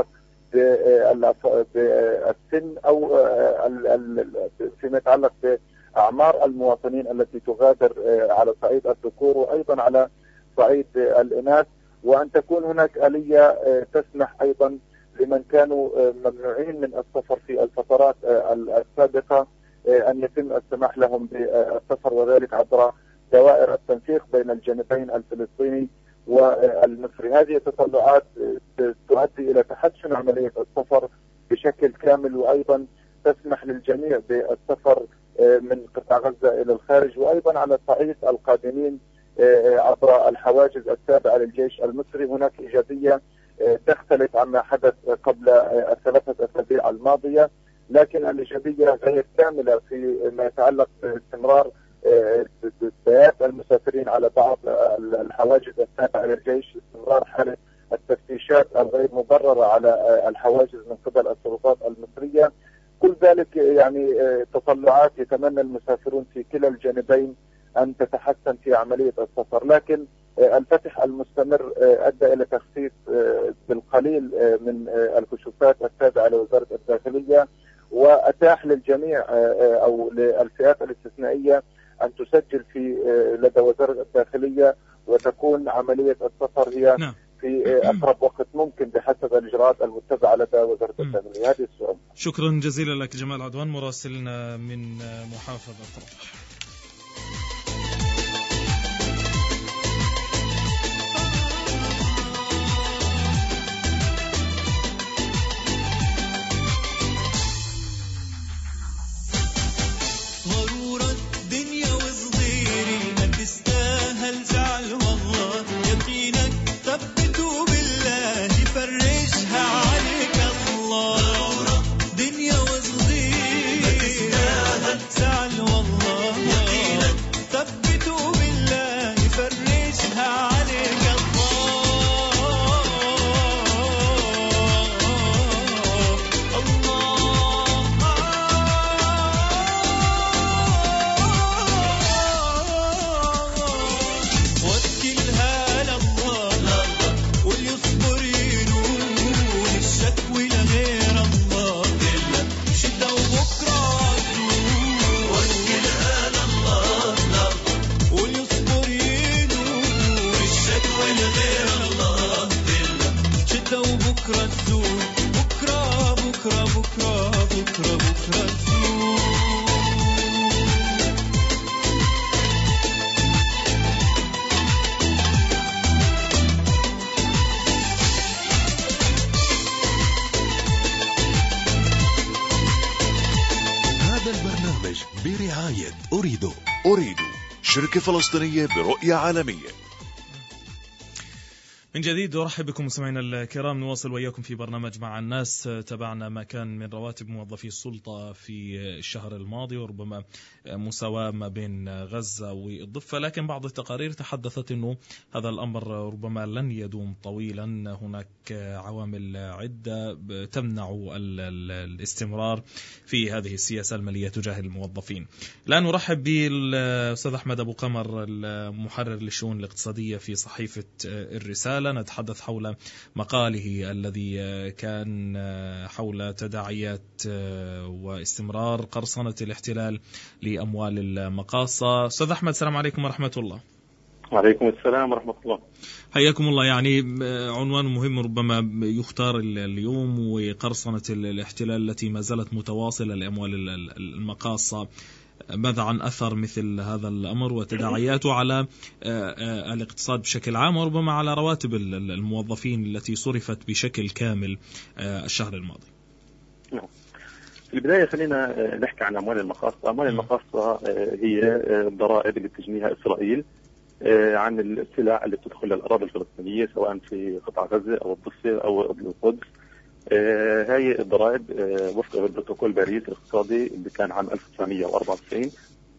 بالسن أو فيما يتعلق بأعمار المواطنين التي تغادر على صعيد الذكور وأيضا على صعيد الإناث، وأن تكون هناك آلية تسمح أيضا لمن كانوا ممنوعين من السفر في الفترات السابقة أن يتم السماح لهم بالسفر، وذلك عبر دوائر التنسيق بين الجانبين الفلسطيني والمصري. هذه التطلعات تؤدي إلى تحسن عملية السفر بشكل كامل، وأيضا تسمح للجميع بالسفر من قطاع غزة إلى الخارج، وأيضا على صعيد القادمين عبر الحواجز التابعة للجيش المصري. هناك إيجابية تختلف عما حدث قبل الثلاثة أسابيع الماضية، لكن الإيجابية غير كاملة فيما يتعلق باستمرار بيات المسافرين على بعض الحواجز التابعة للجيش، استمرار حالة التفتيشات الغير مبررة على الحواجز من قبل السلطات المصرية. كل ذلك يعني تطلعات يتمنى المسافرون في كلا الجانبين أن تتحسن في عملية السفر، لكن الفتح المستمر أدى إلى تخفيف بالقليل من الكشوفات التابعة لوزارة الداخلية، وأتاح للجميع أو للفئات الاستثنائية أن تسجل في لدى وزارة الداخلية، وتكون عملية السفر هي في أقرب وقت ممكن بحسب الإجراءات المتبعة لدى وزارة الداخلية. هذه السؤال. شكرا جزيلا لك جمال عدوان مراسلنا من محافظة رفح. برعاية أريدو. أريدو شركة فلسطينية برؤية عالمية. من جديد أرحب بكم مستمعينا الكرام، نواصل وإياكم في برنامج مع الناس. تابعنا ما كان من رواتب موظفي السلطة في الشهر الماضي وربما مساواة ما بين غزة والضفة، لكن بعض التقارير تحدثت أنه هذا الأمر ربما لن يدوم طويلا. هناك عوامل عدة تمنع الاستمرار في هذه السياسة المالية تجاه الموظفين. الآن نرحب بالأستاذ أحمد أبو قمر، المحرر للشؤون الاقتصادية في صحيفة الرسالة. نتحدث حول مقاله الذي كان حول تداعيات واستمرار قرصنة الاحتلال لأموال المقاصة. أستاذ أحمد، السلام عليكم ورحمة الله. وعليكم السلام ورحمة الله. حياكم الله. يعني عنوان مهم ربما يختار اليوم، وقرصنة الاحتلال التي ما زالت متواصلة لأموال المقاصة. ماذا عن أثر مثل هذا الأمر وتداعياته على الاقتصاد بشكل عام، وربما على رواتب الموظفين التي صرفت بشكل كامل الشهر الماضي؟ في البداية خلينا نحكي عن أموال المقاصة. أموال المقاصة هي الضرائب اللي بتجنيها إسرائيل عن السلع اللي بتدخل للأراضي الفلسطينية، سواء في قطاع غزة أو الضفة أو القدس. هاي الضرائب وفق بروتوكول باريس الاقتصادي اللي كان عام 1994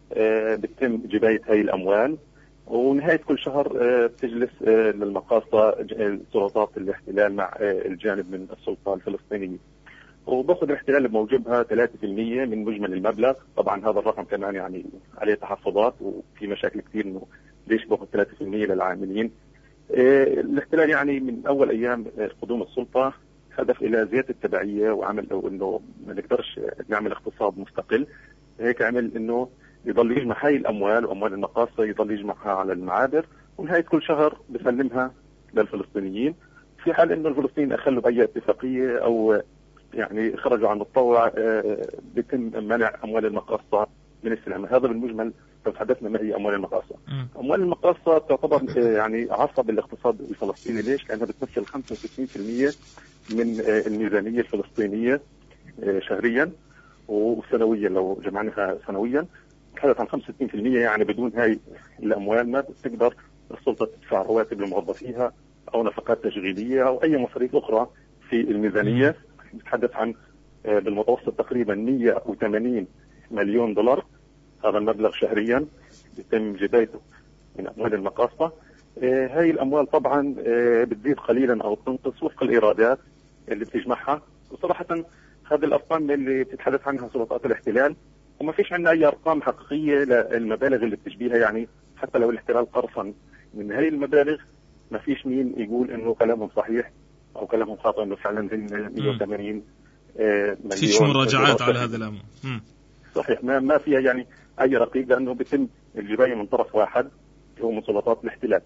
بتتم جباية هاي الأموال، ونهاية كل شهر بتجلس للمقاصة سلطات الاحتلال مع الجانب من السلطة الفلسطينية، وبأخذ الاحتلال بموجبها 3% من مجمل المبلغ. طبعا هذا الرقم كمان يعني عليه تحفظات وفي مشاكل كثير انه ليش باخذ 3% للعاملين. الاحتلال يعني من اول ايام قدوم السلطة هدف الى زيادة التبعية، وعمل انه ما نقدرش نعمل اقتصاد مستقل، هيك عمل انه يضل يجمع هاي الاموال واموال المقاصة يضل يجمعها على المعابر، ونهاية كل شهر بسلمها للفلسطينيين، في حال انه الفلسطينيين اخلوا باي اتفاقية او يعني خرجوا عن الطوع بيتم منع اموال المقاصة من استلامها. هذا بالمجمل لو تحدثنا ما هي اموال المقاصة. اموال المقاصة تعتبر يعني عصب الاقتصاد الفلسطيني. ليش؟ لانها بتمثل 65% من الميزانية الفلسطينية شهريا وسنويا. لو جمعناها سنويا نتحدث عن 65%. يعني بدون هاي الاموال ما بتقدر السلطة تدفع رواتب لموظفيها او نفقات تشغيلية او اي مصاريف اخرى في الميزانية. نتحدث عن بالمتوسط تقريبا 180 مليون دولار. هذا المبلغ شهريا يتم جبايته من أموال المقاصة. هاي الأموال طبعا بتزيد قليلا أو تنقص وفق الإيرادات اللي بتجمعها. وصراحة هذه الأرقام اللي بتتحدث عنها سلطات الاحتلال وما فيش عندنا أي أرقام حقيقية للمبالغ اللي بتشبيها. يعني حتى لو الاحتلال قرصن من هاي المبالغ ما فيش مين يقول إنه كلامهم صحيح أو كلامهم خاطئ، إنه فعلا 180 مليون. فيش مراجعات على هذا الأمر. صحيح، ما فيها يعني أي رقيب، لأنه بيتم الجباية من طرف واحد هو من سلطات الاحتلال.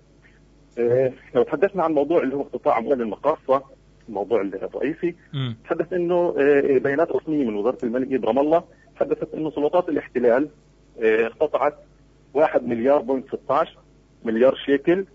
لو تحدثنا عن موضوع اللي هو اقتطاع أموال المقاصة، الموضوع الرئيسي، تحدث إنه بيانات رسمية من وزارة المالية برام الله تحدثت إنه سلطات الاحتلال اقتطعت 1 مليار 16 مليار شيكل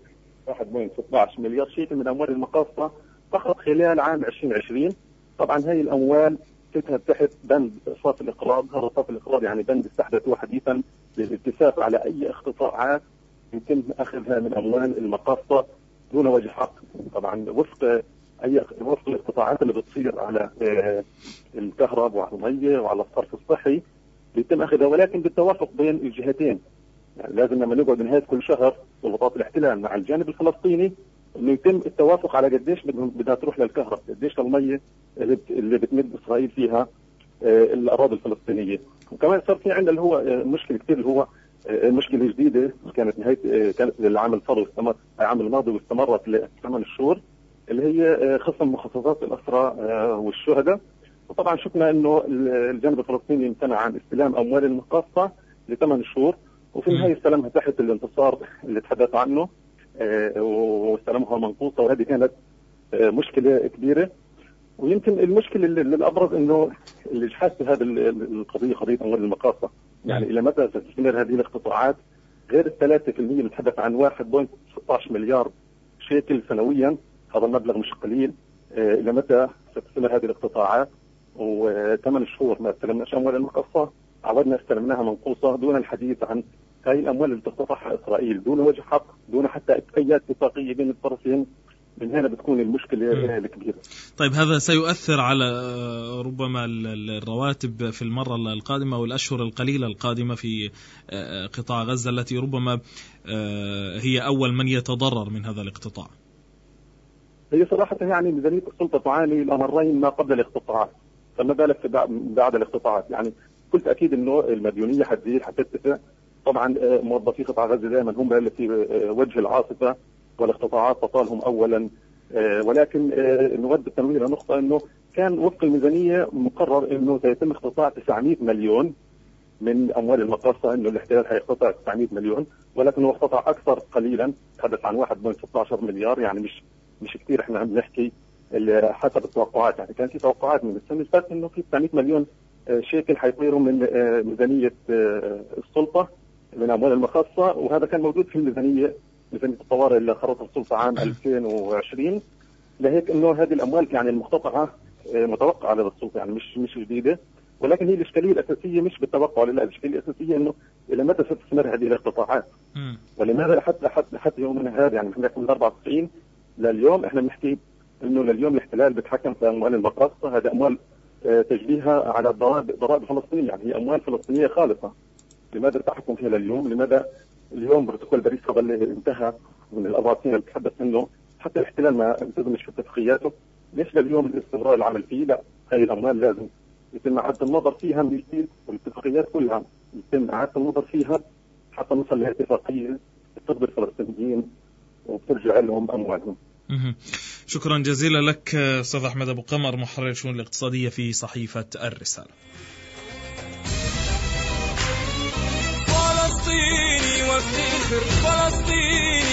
1.16 مليار شيكل من أموال المقاصة فقط خلال عام 2020. طبعا هاي الأموال تذهب تحت بند صافي الإقراض. هذا صافي الإقراض يعني بند استحدثوه حديثا للاتفاق على أي اقتطاعات يتم أخذها من أموال المقاصة دون وجه حق. طبعا وفق الاقتطاعات اللي بتصير على الكهرباء وعلى المية وعلى الصرف الصحي بيتم أخذها، ولكن بالتوافق بين الجهتين. يعني لازم لما نقعد نهاية كل شهر سلطات الاحتلال مع الجانب الفلسطيني انه يتم التوافق على قديش بدها تروح للكهرباء، قديش للمية اللي بتمد اسرائيل فيها الاراضي الفلسطينيه. وكمان صار في عندنا اللي هو مشكله كثير، اللي هو مشكله جديده كانت للعام العام الماضي واستمرت ل8 شهور، اللي هي خصم مخصصات الاسرى والشهداء. وطبعا شفنا انه الجانب الفلسطيني امتنع عن استلام اموال المقاصة ل8 شهور، وفي النهايه استلمها تحت الانتصار اللي تحدث عنه واستلمها منقوصه، وهذه كانت مشكله كبيره. ويمكن المشكله الابرز انه الاجحاف في هذه القضيه، قضيه اموال المقاصة، يعني الى متى ستستمر هذه الاقتطاعات؟ غير ال 3% اللي نتحدث عن 1.16 مليار شيكل سنويا، هذا المبلغ مش قليل. الى متى ستستمر هذه الاقتطاعات؟ و8 شهور ما استلمناش اموال المقاصة، عودنا استلمناها منقوصه دون الحديث عن هاي الاموال اللي تقتطعها اسرائيل دون وجه حق، دون حتى اي اتفاقيه بين الطرفين. من هنا بتكون المشكلة الكبيرة. طيب هذا سيؤثر على ربما الرواتب في المرة القادمة والأشهر القليلة القادمة في قطاع غزة التي ربما هي أول من يتضرر من هذا الاقتطاع. هي صراحة يعني ميزانية السلطة تعاني الأمرين ما قبل الاقتطاعات، فما بالك بعد الاقتطاعات. يعني كل تأكيد إنه المديونية حتزيد حترتفع. طبعا موظفي قطاع غزة دائما هم التي وجه العاصفة، والاقتطاعات تطالهم أولا. ولكن نود التنويه إلى نقطة إنه كان وفق الميزانية مقرر إنه سيتم اقتطاع 900 مليون من أموال المقاصة، إنه الاحتلال هيقتطع 900 مليون، ولكنه اقتطع أكثر قليلا، تحدث عن 1.16 مليار. يعني مش كثير. احنا عم نحكي حسب التوقعات، يعني كان في توقعات من السنة اللي فاتت إنه في 900 مليون شيكل حيطيروا من ميزانية السلطة من أموال المخصصة، وهذا كان موجود في ميزانية الطوارئ اللي خرطها السلطة عام 2020. لهيك إنه هذه الأموال يعني المقتطعة متوقعة للسلطة، يعني مش جديدة. ولكن هي الإشكالية الأساسية مش بالتوقع، لا، الإشكالية الأساسية إنه إلى متى ستستمر هذه الاقتطاعات؟ ولماذا حتى يومنا هذا، يعني من 94 لليوم احنا بنحكي إنه لليوم الاحتلال بيتحكم في أموال المقاصة. هذه أموال تجليها على ضرائب فلسطينية، يعني هي أموال فلسطينية خالصة. لماذا التحكم فيها لليوم؟ لماذا اليوم بروتوكول باريس اللي انتهى من الأربع سنين اللي بتحدث إنه حتى الاحتلال ما التزمش في اتفاقياته، ليش لليوم الاستمرار العمل فيه؟ لا، هذه الأموال لازم يتم إعادة النظر فيها من جديد، والاتفاقيات كلها يتم إعادة النظر فيها حتى نصل لاتفاقية تقدر الفلسطينيين وبترجع لهم أموالهم. شكرا جزيلا لك أستاذ أحمد أبو قمر، محرر الشؤون الاقتصادية في صحيفة الرسالة. فلسطيني وافتخر فلسطيني،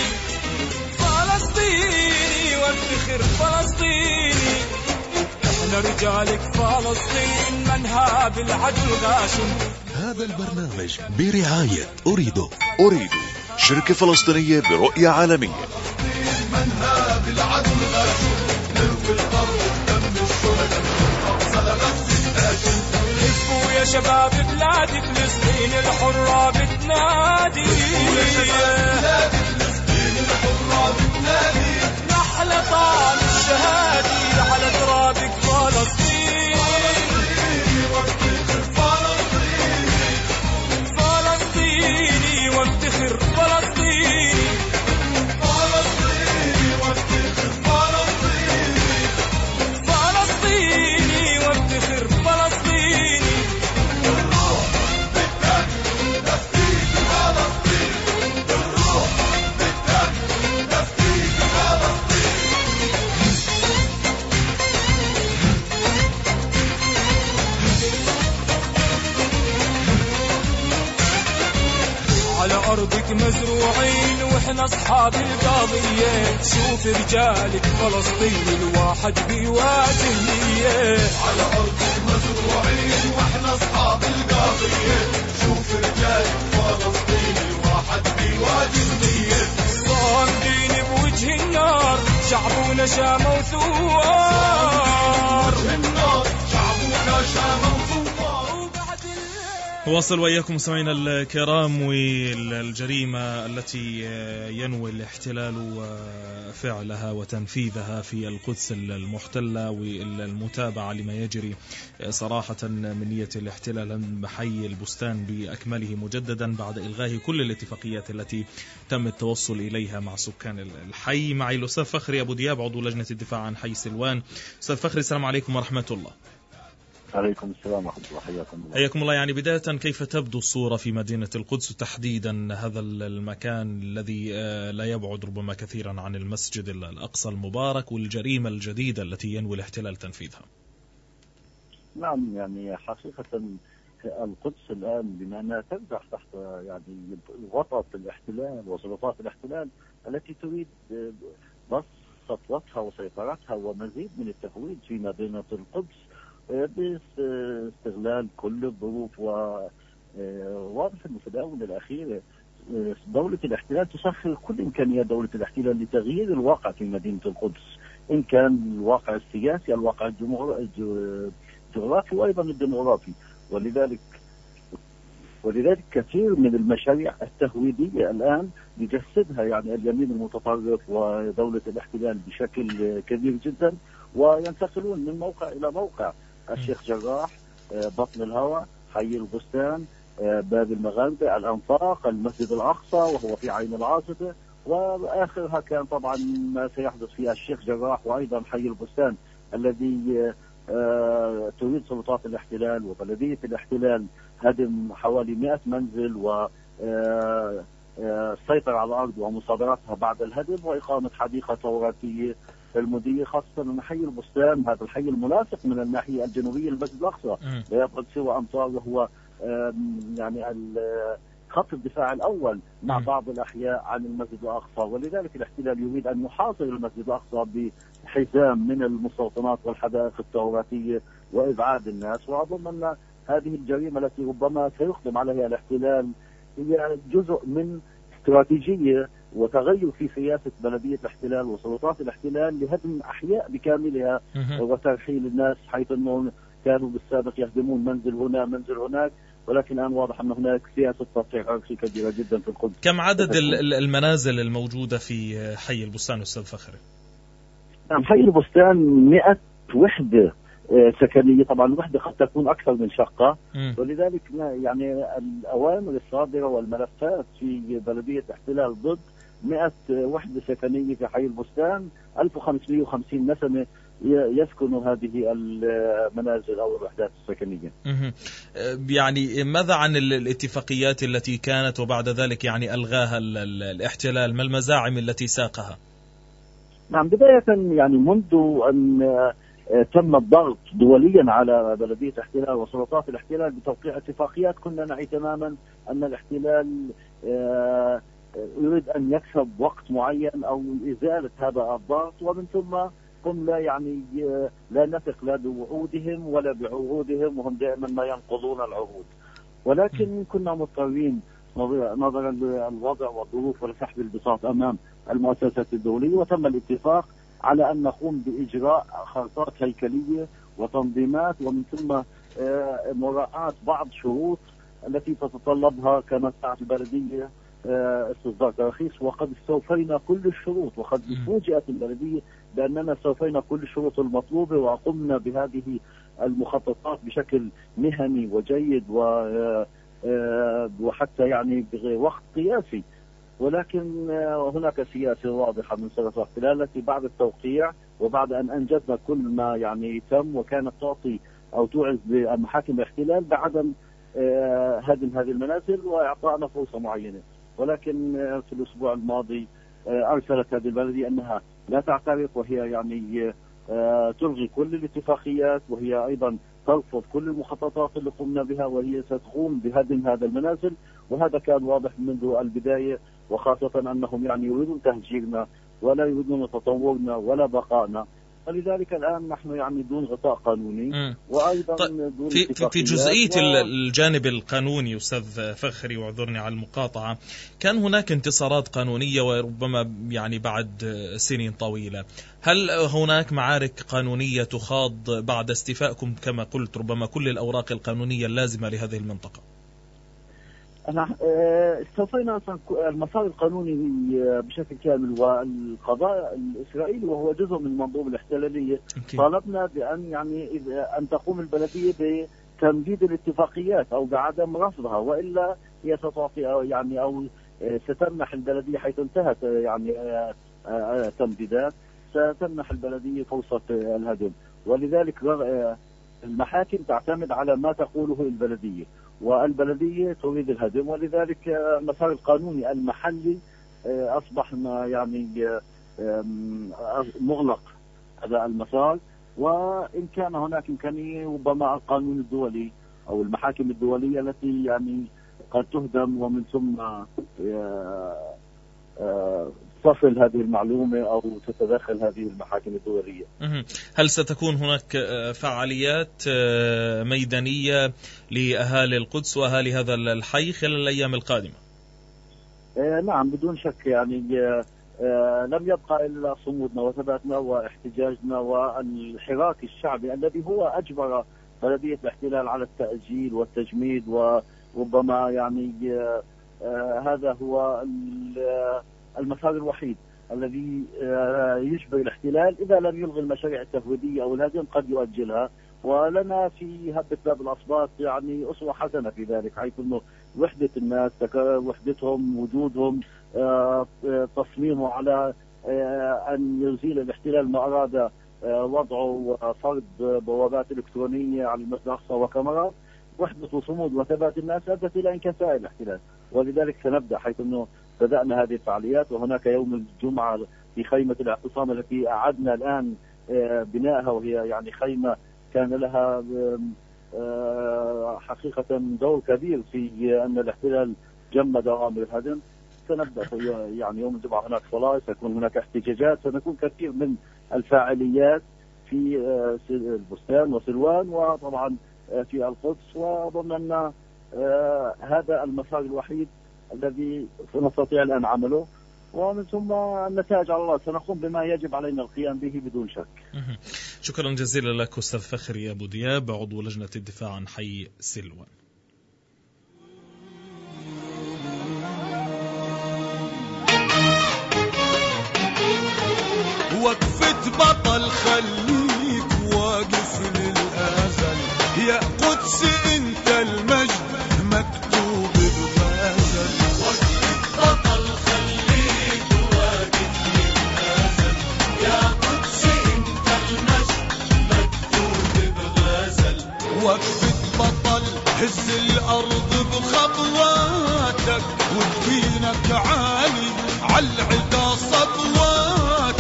فلسطيني وافتخر فلسطيني، احنا رجالك فلسطين منها بالعدو الغاشم. هذا البرنامج برعاية أريدو. شركة فلسطينية برؤية عالمية. منها بالعدو الغاشم، نروي الأرض ودم الشهداء، صلغت الساكن. هفوا يا شباب بلاد فلسطين الحرة بتنادي، هفوا يا شباب بلاد فلسطين الحرة بتنادي، نحلى طعم الشهادة على ترابك فلسطين. فلسطيني وافتخر فلسطيني، فلسطيني وافتخر فلسطيني، فلسطيني وافتخر فلسطيني، فلسطيني وافتخر فلسطيني. الروح بالدم تفديك فلسطين، الروح بالدم تفديك فلسطين. على أرضك مزروعين وإحنا أصحاب القضية، شوف رجالك فلسطين الواحد بيواجه نية. على أرضك مزروعين وإحنا أصحاب القضية، شوف رجالك فلسطين الواحد بيواجه نية. صامدين بوجه النار شعبنا شاموا ثوار، شعبنا شاموا ثوار. واصل وإياكم مستمعينا الكرام. والجريمة التي ينوي الاحتلال فعلها وتنفيذها في القدس المحتلة والمتابعة لما يجري صراحة من نية الاحتلال محي البستان بأكمله مجددا بعد إلغاء كل الاتفاقيات التي تم التوصل إليها مع سكان الحي. معي الأستاذ فخري أبو دياب عضو لجنة الدفاع عن حي سلوان. أستاذ فخري السلام عليكم ورحمة الله. عليكم السلام ورحمة الله، حياكم الله. حياكم الله. يعني بداية كيف تبدو الصورة في مدينة القدس تحديدا هذا المكان الذي لا يبعد ربما كثيرا عن المسجد الأقصى المبارك والجريمة الجديدة التي ينوي الاحتلال تنفيذها؟ نعم، يعني حقيقة القدس الآن بما أنها تنزح تحت يعني وطأة الاحتلال وسلطات الاحتلال التي تريد بس سطوتها وسيطرتها ومزيد من التهويد في مدينة القدس باستغلال كل الظروف. وواضح أنه في الآونة الأخيرة دولة الاحتلال تسخر كل إمكانيات دولة الاحتلال لتغيير الواقع في مدينة القدس، إن كان الواقع السياسي، الواقع الجغرافي وأيضا الديموغرافي. ولذلك ولذلك كثير من المشاريع التهويدية الآن يجسدها يعني اليمين المتطرف ودولة الاحتلال بشكل كبير جدا، وينتقلون من موقع إلى موقع. الشيخ جراح، بطن الهوى، حي البستان، باب المغاربة، الأنفاق، المسجد الأقصى وهو في عين العاصفة، وآخرها كان طبعا ما سيحدث في الشيخ جراح وأيضا حي البستان الذي تريد سلطات الاحتلال وبلدية الاحتلال هدم حوالي 100 منزل والسيطرة على الأرض ومصادرتها بعد الهدم، وإقامة حديقة توراتية في المديرية، خاصة أن حي البستان هذا الحي الملاصق من الناحية الجنوبية للمسجد الأقصى لا يبعد سوى أمتار، وهو يعني خط الدفاع الأول مع بعض الأحياء عن المسجد الأقصى. ولذلك الاحتلال يريد أن يحاصر المسجد الأقصى بحزام من المستوطنات والحدائق التوراتية وإبعاد الناس. وأظن أن هذه الجريمة التي ربما سيقدم عليها الاحتلال هي جزء من استراتيجية وتغير في سياسة بلدية الاحتلال وسلطات الاحتلال لهدم أحياء بكاملها وترحيل الناس، حيث أنهم كانوا بالسابق يهدمون منزل هنا منزل هناك، ولكن الآن واضح أن هناك سياسة تطهير عرقي كبيرة جدا في القدس. كم عدد المنازل الموجودة في حي البستان أستاذ فخري؟ نعم، حي البستان 100 وحدة سكنية، طبعا الوحدة قد تكون أكثر من شقة، ولذلك يعني الأوامر الصادرة والملفات في بلدية الاحتلال ضد 100 وحدة سكنية في حي البستان، 1550 نسمة يسكنوا هذه المنازل أو الوحدات السكنية. يعني ماذا عن الاتفاقيات التي كانت وبعد ذلك يعني ألغاها الاحتلال؟ ما المزاعم التي ساقها؟ نعم، بداية يعني منذ أن تم الضغط دوليا على بلدية الاحتلال وسلطات الاحتلال بتوقيع اتفاقيات، كنا نعي تماما أن الاحتلال يريد أن يكسب وقت معين أو إزالة هذا الضغط، ومن ثم هم لا نثق لا بوعودهم ولا بعهودهم، وهم دائما ما ينقضون العهود. ولكن كنا مضطرين نظرا للوضع والظروف ولسحب البساط أمام المؤسسات الدولية، وتم الاتفاق على أن نقوم بإجراء خطوات هيكلية وتنظيمات، ومن ثم مراعاة بعض شروط التي تتطلبها كما سعت البلدية استصدار تراخيص. وقد استوفينا كل الشروط، وقد فوجئت البلدية بأننا استوفينا كل الشروط المطلوبة وقمنا بهذه المخططات بشكل مهني وجيد وحتى يعني بوقت قياسي. ولكن هناك سياسة واضحة من سلطات الاحتلال التي بعد التوقيع وبعد أن أنجزنا كل ما يعني تم، وكانت تعطي أو توعز بمحاكم الاحتلال بعدم هدم هذه المنازل وإعطائنا فرصة معينة. ولكن في الأسبوع الماضي أرسلت هذه البلدية أنها لا تعترف، وهي يعني تلغي كل الاتفاقيات، وهي أيضا ترفض كل المخططات اللي قمنا بها، وهي ستقوم بهدم هذا المنازل. وهذا كان واضح منذ البداية، وخاصة أنهم يعني يريدون تهجيرنا ولا يريدون تطورنا ولا بقائنا. فلذلك الآن نحن يعني دون غطاء قانوني وأيضا دون في جزئية الجانب القانوني أستاذ فخري، واعذرني على المقاطعة، كان هناك انتصارات قانونية وربما يعني بعد سنين طويلة. هل هناك معارك قانونية تخاض بعد استيفائكم كما قلت ربما كل الأوراق القانونية اللازمة لهذه المنطقة؟ استوفينا المسار القانوني بشكل كامل، والقضاء الإسرائيلي وهو جزء من المنظومة الاحتلالية طالبنا بأن يعني أن تقوم البلدية بتمديد الاتفاقيات أو بعدم رفضها، وإلا هي ستعطي يعني أو ستمنح البلدية حيث انتهت يعني تمديدات ستمنح البلدية فرصة الهدم. ولذلك المحاكم تعتمد على ما تقوله البلدية، والبلدية تريد الهدم، ولذلك المسار القانوني المحلي أصبح يعني مغلق هذا المسار. وإن كان هناك إمكانية ربما القانون الدولي أو المحاكم الدولية التي يعني قد تهدم ومن ثم تصل هذه المعلومة أو تتدخل هذه المحاكم الدولية. هل ستكون هناك فعاليات ميدانية لأهالي القدس وأهالي هذا الحي خلال الأيام القادمة؟ نعم بدون شك، يعني لم يبقى إلا صمودنا وثباتنا واحتجاجنا والحراك الشعبي الذي هو أجبر بلدية الاحتلال على التأجيل والتجميد ربما يعني هذا هو المسار الوحيد الذي يشبه الاحتلال إذا لم يلغي المشاريع التفويضية أو الهدم قد يؤجلها. ولنا في هبة باب الأصباط يعني أسوة حسنة في ذلك، حيث أنه وحدة الناس، وحدتهم، وجودهم، تصميمه على أن يزيل الاحتلال ما أراد وضعه فرض بوابات إلكترونية على المسجد الأقصى وكاميرات. وحدة وصمود وثبات الناس أدت إلى انكسار الاحتلال، ولذلك سنبدأ حيث أنه بدأنا هذه الفعاليات. وهناك يوم الجمعة في خيمة الاعتصام التي أعدنا الآن بنائها، وهي يعني خيمة كان لها حقيقة دور كبير في أن الاحتلال جمد أوامر الهدم. سنبدأ يعني يوم الجمعة هناك صلاة، سيكون هناك احتجاجات، سنكون كثير من الفاعليات في البستان وسلوان وطبعا في القدس. وأظن أن هذا المسار الوحيد الذي سنستطيع الآن عمله، ومن ثم النتائج على الله. سنقوم بما يجب علينا القيام به بدون شك. شكرا جزيلا لك أستاذ فخري أبو دياب، عضو لجنة الدفاع عن حي سلوان. وقفة بطل خليك واقف للأزل، يا قدس انت المجد مكتوب بغزل. وقفة بطل خليك واقف للأزل، يا قدس انت المجد مكتوب بغزل. وقفة بطل هز الأرض بخطواتك، ودينك عالي عالعدا سطواتك.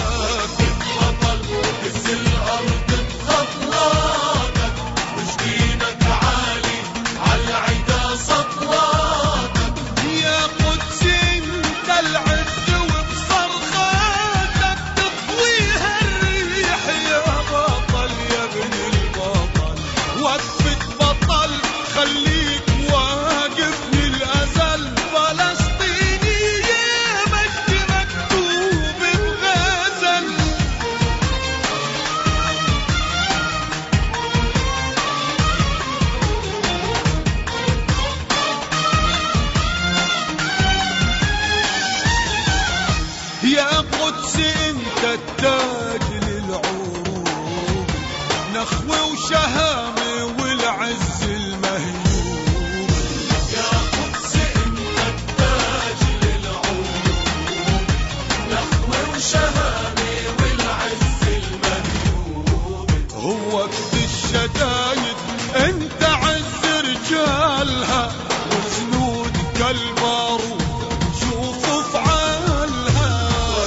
يا قدس انت التاج للعروب، نخوة وشهامة والعز المهيوب. يا قدس انت التاج للعروب، نخوة وشهامة والعز المهيوب. هو قد الشدايد انت عز رجالها، وجنودك البارود شوفوا فعالها.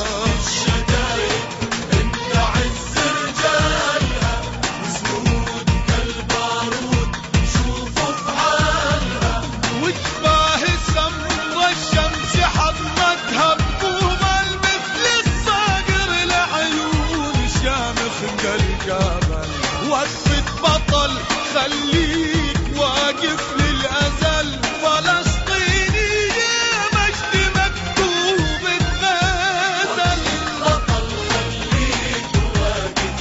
وقفة بطل خليك واقف للأزل، فلسطيني يا مجد مكتوب بغزل. بطل خليك واقف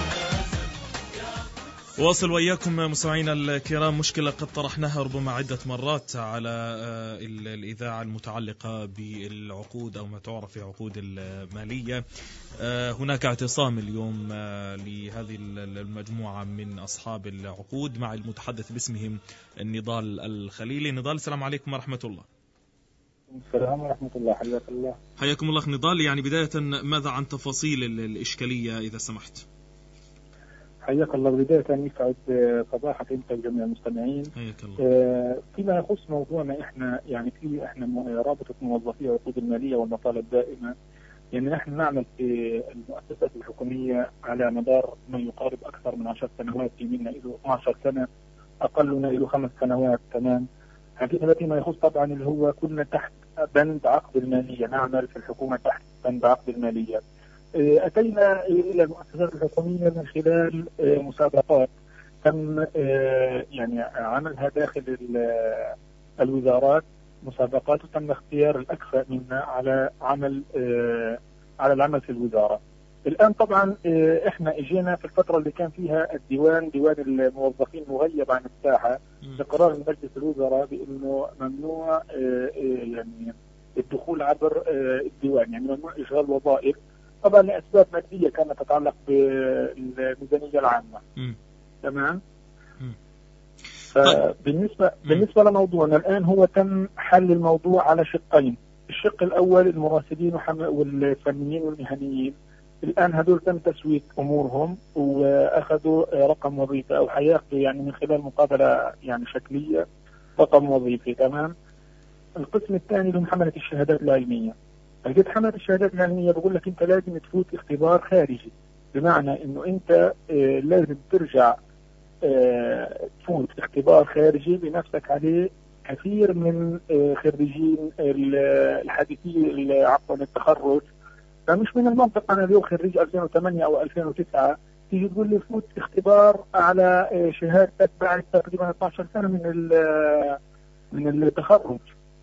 للأزل. واصل وإياكم مستمعينا الكرام مشكلة قد طرحناها ربما عدة مرات على الإذاعة المتعلقة بالعقود أو ما تعرف في عقود المالية. هناك اعتصام اليوم لهذه المجموعة من أصحاب العقود مع المتحدث باسمهم النضال الخليلي. نضال، السلام عليكم ورحمة الله. السلام ورحمة الله، حياك الله. حياكم الله نضال. يعني بداية ماذا عن تفاصيل الإشكالية إذا سمحت؟ حياك الله. بداية يسعد صباحك أنت وجميع المستمعين. حياك الله. فيما يخص موضوعنا إحنا رابطة موظفي العقود المالية والمطالب الدائمة، يعني نحن نعمل في المؤسسات الحكومية على مدار ما يقارب أكثر من 10 سنوات، في منا إلى 12 سنة، أقلنا إلى 5 سنوات. تمام. حقيقة فيما يخص طبعا اللي هو كنا تحت بند عقد المالية، نعمل في الحكومة تحت بند عقد المالية. أتينا إلى المؤسسات الحكومية من خلال مسابقات تم يعني عملها داخل الوزارات، مسابقات وتم اختيار الأكفأ منا على العمل في الوزارة. الآن طبعا احنا اجينا في الفترة اللي كان فيها ديوان الموظفين مغيب عن الساحة بقرار من مجلس الوزراء بأنه ممنوع يعني الدخول عبر الديوان، يعني ممنوع إشغال وظائف طبعا لأسباب مادية كانت تتعلق بالميزانية العامة. تمام. بالنسبة لموضوعنا الآن، هو تم حل الموضوع على شقين. الشق الأول المراسلين والفنيين والمهنيين، الآن هذول تم تسوية أمورهم وأخذوا رقم وظيفي أو حياخذوا يعني من خلال مقابلة يعني شكلية رقم وظيفي. تمام. القسم الثاني اللي حملة الشهادات العلمية. لقيت حملة الشهادات العلمية بقول لك أنت لازم تفوت اختبار خارجي، بمعنى إنه أنت لازم ترجع تفوت اختبار خارجي بنفسك عليه كثير من خريجين الحديثي عفوا التخرج. فمش من المنطق أنا اليوم خريج 2008 أو 2009 تيجي تقول لي فوت اختبار على شهادتك بعد تقريبا 12 سنة من التخرج.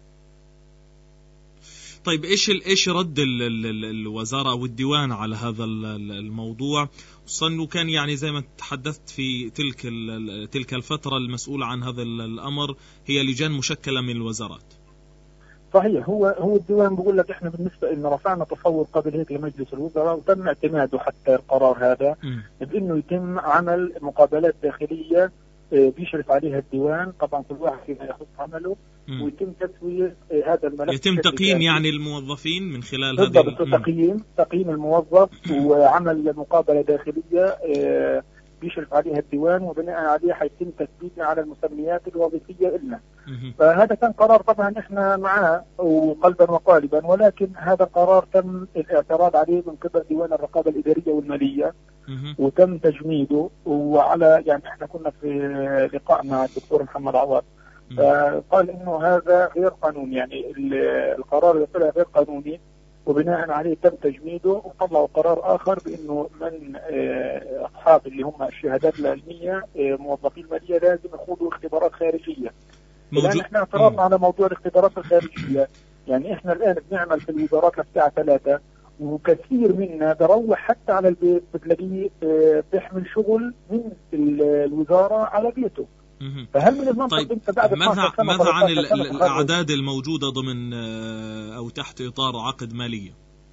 طيب ايش رد الوزارة او الديوان على هذا الموضوع، خصوصا انه كان يعني زي ما تحدثت في تلك الفترة المسؤولة عن هذا الامر هي لجان مشكلة من الوزارات؟ صحيح. هو الديوان بيقول لك احنا بالنسبة ان رفعنا تصور قبل هيك لمجلس الوزراء وتم اعتماده حتى القرار هذا بانه يتم عمل مقابلات داخلية بيشرف عليها الديوان، طبعا كل واحد فيما يخص عمله، ويتم تسوية هذا الملف. يتم تقييم يعني الموظفين من خلال هذا تقييم الموظف وعمل مقابلة داخلية بيشرف عليها الديوان، وبناء عليه حيتم تثبيتنا على المسميات الوظيفية إلنا. فهذا كان قرار طبعا احنا معاه وقلبا وقالبا، ولكن هذا قرار تم الاعتراض عليه من قبل ديوان الرقابة الإدارية والمالية وتم تجميده. وعلى يعني احنا كنا في لقاء مع الدكتور محمد عوض قال انه هذا غير قانوني، يعني القرار اللي طلع غير قانوني، وبناء عليه تم تجميده وطلعوا قرار آخر بأنه من أصحاب اللي هم الشهادات العلمية موظفين المالية لازم يخوضوا اختبارات خارجية. الآن احنا اعترضنا على موضوع الاختبارات الخارجية، يعني احنا الآن بنعمل في الوزارات للساعة 3 وكثير منا بروح حتى على البيت بتلاقيه بيحمل شغل من الوزارة على بيته. فهل من المنطق طيب انت بعد ماذا عن الأعداد الموجودة ضمن أو تحت إطار عقد مالية؟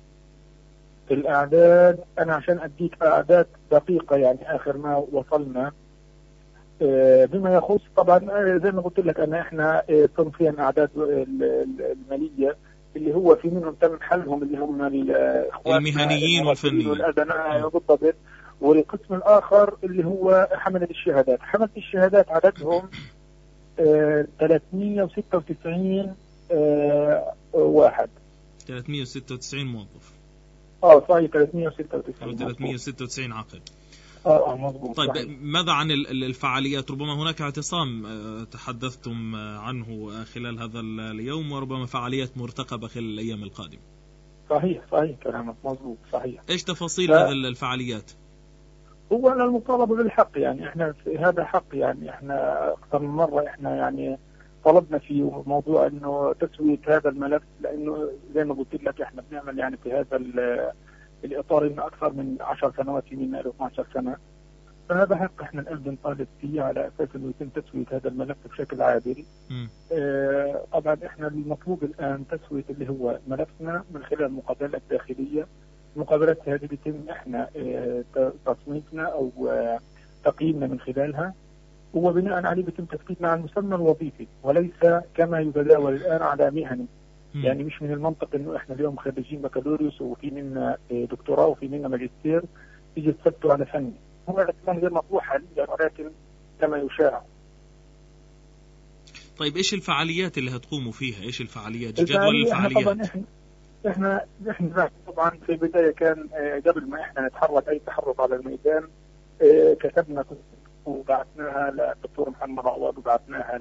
الأعداد أنا عشان أديك أعداد دقيقة يعني آخر ما وصلنا بما يخص طبعا زي ما قلت لك أن إحنا صنفين أعداد المالية اللي هو في منهم تم حلهم اللي هم المهنيين والفنيين والأدناء بالضبط، والقسم الآخر اللي هو حملة الشهادات. حملة الشهادات عددهم 396 واحد. 396 موظف. صحيح 396 396 عقد. مضبوط. طيب صحيح. ماذا عن الفعاليات؟ ربما هناك اعتصام تحدثتم عنه خلال هذا اليوم، وربما فعاليات مرتقبة خلال الأيام القادمة. صحيح كلامك مضبوط. صحيح. ايش تفاصيل هذه الفعاليات؟ هو المطالبة بالحق، يعني احنا في هذا حق، يعني احنا اكثر من مرة احنا يعني طلبنا في موضوع انه تسوية هذا الملف، لانه زي ما قلت لك احنا بنعمل يعني في هذا الاطار انه اكثر من 10 سنوات، في منا 12 سنة. فهذا حق احنا الان بنطالب فيه على اساس انه يتم تسوية هذا الملف بشكل عادل. طبعا احنا المطلوب الان تسوية اللي هو ملفنا من خلال المقابلات الداخلية. المقابلات هذه بيتم احنا تصنيفنا او تقييمنا من خلالها، وبناء عليه بيتم تثبيتنا على المسمى الوظيفي وليس كما يتداول الان على مهني. يعني مش من المنطق انه احنا اليوم خريجين بكالوريوس وفي منا دكتوراه وفي منا ماجستير يجي تثبتوا على فني. هو هذا كان غير مطروح حاليا ولكن كما يشاع. طيب ايش الفعاليات اللي هتقوموا فيها؟ ايش الفعاليات؟ جدول الفعاليات. احنا طبعا في البداية كان قبل ما احنا نتحرك اي تحرك على الميدان كتبنا وبعثناها للدكتور محمد عوض وبعثناها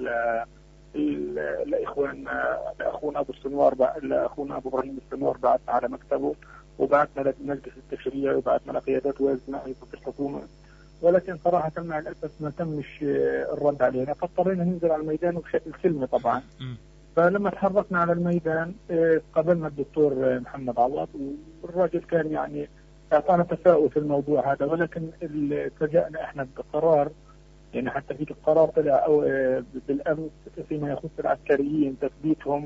لاخونا ابو السنوار، لاخونا ابو ابراهيم السنوار بعثنا على مكتبه، وبعثنا للمجلس التشريعي وبعثنا لقيادات وزنة ايضا في الحكومة، ولكن صراحة مع الاسف ما تمش الرد علينا، فاضطرينا ننزل على الميدان وبشكل سلمي طبعا. فلما تحركنا على الميدان قابلنا الدكتور محمد عوض، والراجل كان يعني اعطانا تفاؤل في الموضوع هذا، ولكن فاجأنا احنا بقرار، يعني حتى في قرار طلع او بالامس فيما يخص العسكريين، تثبيتهم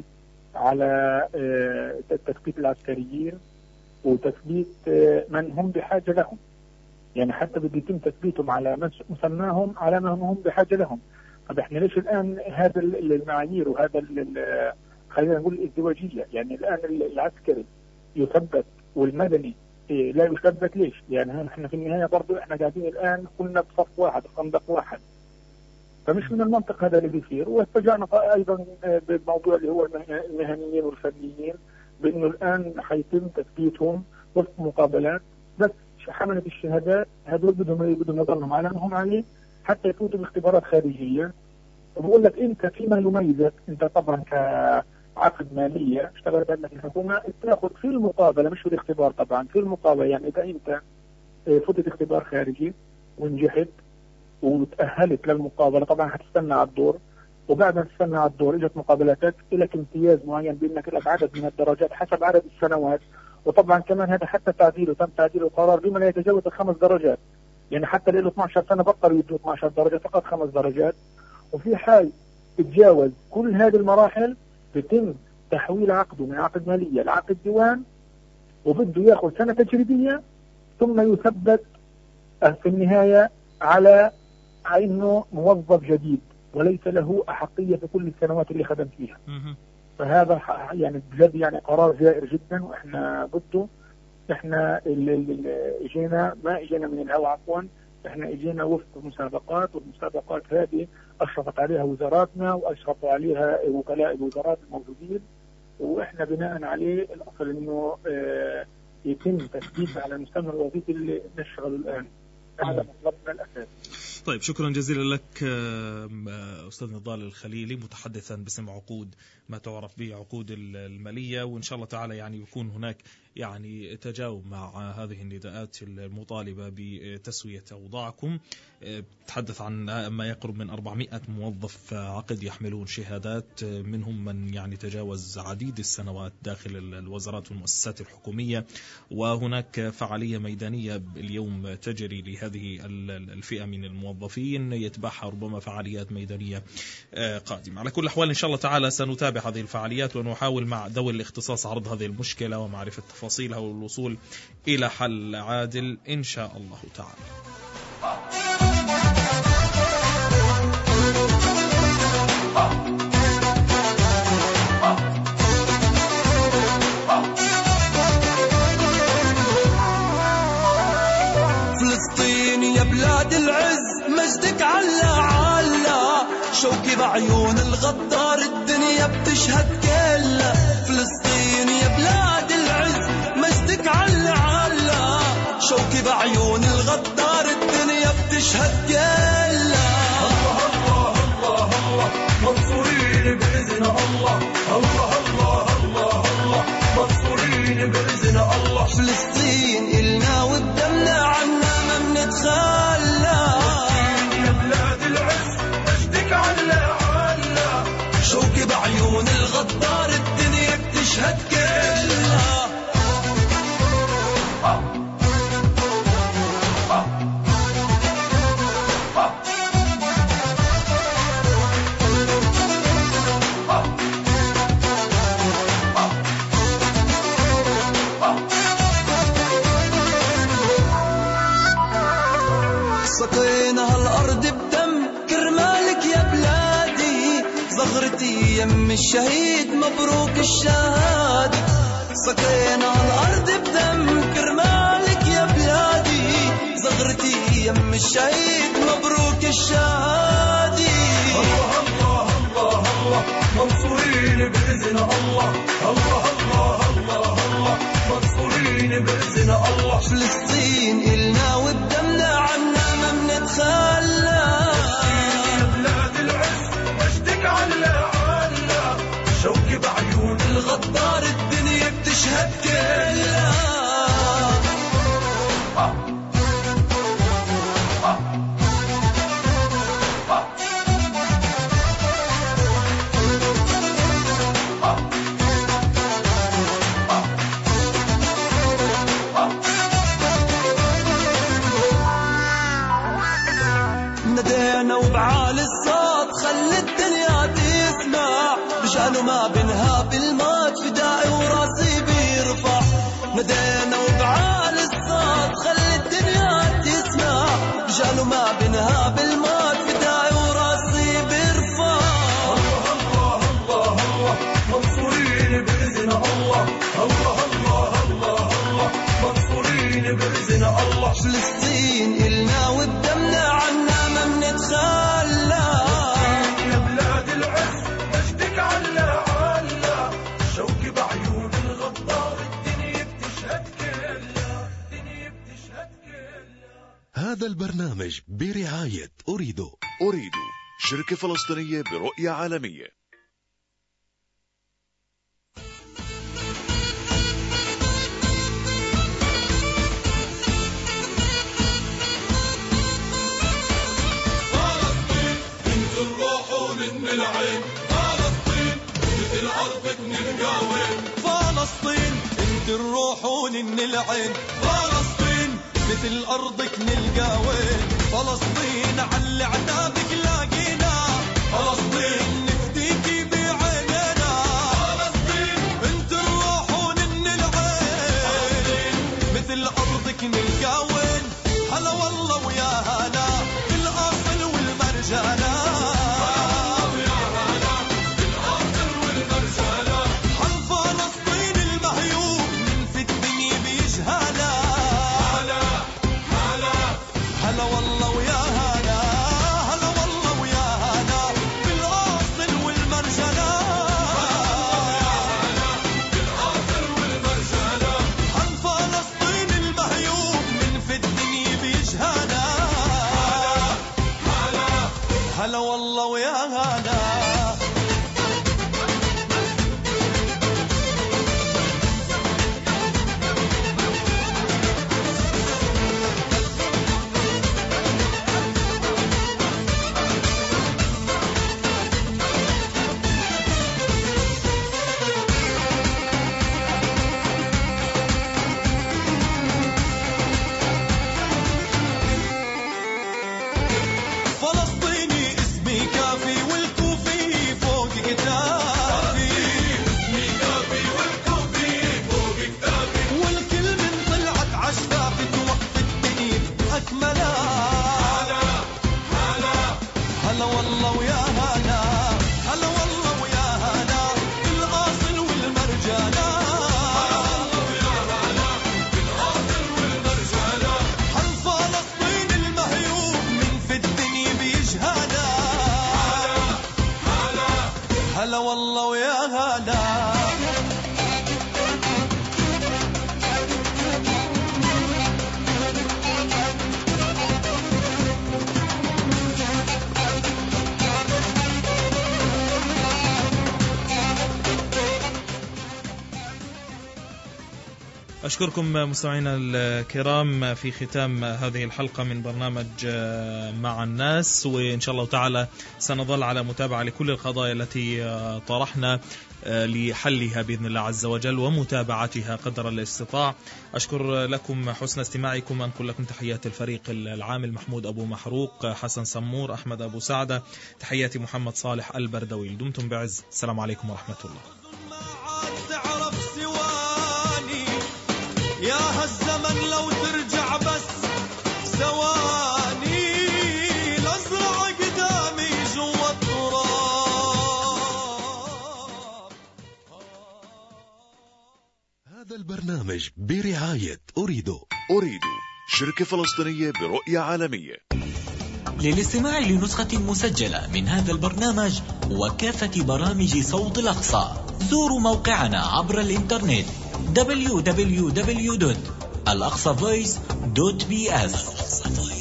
على تثبيت العسكريين وتثبيت من هم بحاجه لهم، يعني حتى بده يتم تثبيتهم على مسماهم على ما هم بحاجه لهم. طب احنا ليش الان هذا المعايير وهذا خلينا نقول الازدواجيه؟ يعني الان العسكري يثبت والمدني لا يثبت، ليش؟ يعني احنا في النهايه برضه احنا قاعدين الان كنا بصف واحد خندق واحد، فمش من المنطق هذا اللي بيصير. واتفاجئنا ايضا بالموضوع اللي هو المهنيين والفنيين، بانه الان حيتم تثبيتهم وفق مقابلات، بس حملة الشهادات هذول بدهم يضلهم على ما هم عليه حتى يفوتوا باختبارات خارجيه. وبقول لك انت فيما يميزك، انت طبعا كعقد ماليه اشتغلت عندك الحكومه، تاخذ في المقابله مش في الاختبار طبعا، في المقابله. يعني اذا انت فتت اختبار خارجي ونجحت وتاهلت للمقابله، طبعا حتستنى على الدور، وبعد ما تستنى على الدور اجت مقابلاتك لك امتياز معين بانك لك عدد من الدرجات حسب عدد السنوات. وطبعا كمان هذا حتى تم تعديل القرار بما لا يتجاوز ال5 درجات، يعني حتى اللي له 12 سنه بطلوا يدوا 12 درجه، فقط 5 درجات. وفي حال تتجاوز كل هذه المراحل بيتم تحويل عقده من عقد ماليه لعقد ديوان، وبده ياخذ سنه تجريبيه ثم يثبت في النهايه على انه موظف جديد وليس له احقيه في كل السنوات اللي خدم فيها. فهذا يعني بجد يعني قرار جائر جدا، واحنا ضده. احنا اجينا ما اجينا من الهواء، عفوا احنا اجينا وفق مسابقات، والمسابقات هذه اشرفت عليها وزاراتنا واشرفوا عليها وكلاء الوزارات الموجودين، واحنا بناء عليه الاصل انه يتم تثبيتنا على المستوى الوظيفي اللي نشتغله الان. هذا مطلبنا الاساسي. طيب شكرا جزيلا لك أستاذ نضال الخليلي، متحدثا باسم عقود ما تعرف به عقود المالية، وإن شاء الله تعالى يعني يكون هناك يعني تجاوب مع هذه النداءات المطالبة بتسوية أوضاعكم. تحدث عن ما يقرب من 400 موظف عقد يحملون شهادات، منهم من يعني تجاوز عديد السنوات داخل الوزارات والمؤسسات الحكومية، وهناك فعالية ميدانية اليوم تجري لهذه الفئة من الموظفين يتبعها ربما فعاليات ميدانية قادمة. على كل الأحوال إن شاء الله تعالى سنتابع هذه الفعاليات ونحاول مع ذوي الاختصاص عرض هذه المشكلة ومعرفة تفاصيلها والوصول إلى حل عادل إن شاء الله تعالى. فلسطين يا بلاد العز مجدك علا علا، شوكي بعيون الغدار الدنيا بتشهد كلها. فلسطين يا بلاد العز مجدك علا علا، شوكي بعيون الغدار الدنيا بتشهد كلها. الله الله الله منصورين بإذن الله، الله الله الله الله منصورين بإذن الله. فلسطين إلنا وبدمنا عنا ما منتخلى. يا بلاد العز مجدك علا علا، شوكي بعيون الغدار الدنيا بتشهد كلها. سقينا هالأرض بدم كرمالك يا بلادي، زغرتي يم الشهيد مبروك الشهادة. سقينا هالأرض بدم كرمالك يا بلادي، زغرتي يم الشهيد مبروك الشهادة. الله الله الله الله منصورين بإذن الله، الله الله الله الله منصورين بإذن الله. فلسطين إلنا وبدمنا عنا ما منتخلى. يا بلاد العز مجدك علا علا، شوكي بعيون الغدار الدنيا بتشهد كلها. نادينا وبعالي الصوت خلي الدنيا تسمع رجال ما بنهاب الموت فدائي وراسي بيرفع نادينا وبعالي الصوت خلي الدنيا تسمع رجال ما بنهاب الموت فدائي وراسي بيرفع الله الله الله منصورين بإذن الله الله الله الله الله منصورين بإذن الله فلسطين إلنا وبدمنا عنا ما منتخلى يا بلاد العز مجدك علا علا شوقي بعيون الغدار الدنيا بتشهد كلها الدنيا بتشهد كلها. هذا البرنامج برعاية أريدو. شركة فلسطينية برؤية عالمية. العين فلسطين مثل أرضك نلقاوين فلسطين انت الروح ونن العين فلسطين مثل أرضك نلقاوين فلسطين على عتابك لاقينا فلسطين نفديكي بعيننا فلسطين انت الروح ونن العين مثل أرضك نلقاوين هلا والله ويا هلا بالأصل والمرجانة هلا والله ويا هلا. هلا والله ويا هلا. أشكركم مستمعينا الكرام في ختام هذه الحلقة من برنامج مع الناس، وإن شاء الله تعالى سنظل على متابعة لكل القضايا التي طرحنا لحلها بإذن الله عز وجل ومتابعتها قدر الاستطاع. أشكر لكم حسن استماعكم، أنقل لكم تحيات الفريق العامل محمود أبو محروق، حسن سمور، أحمد أبو سعدة، تحياتي محمد صالح البردوي. دمتم بعز، السلام عليكم ورحمة الله. يا هالزمن لو ترجع بس ثواني لازرع قدامي جوا التراب. هذا البرنامج برعاية أريدو. شركة فلسطينية برؤية عالمية. للاستماع لنسخة مسجلة من هذا البرنامج وكافة برامج صوت الأقصى زوروا موقعنا عبر الإنترنت www.alaqsavoice.bs.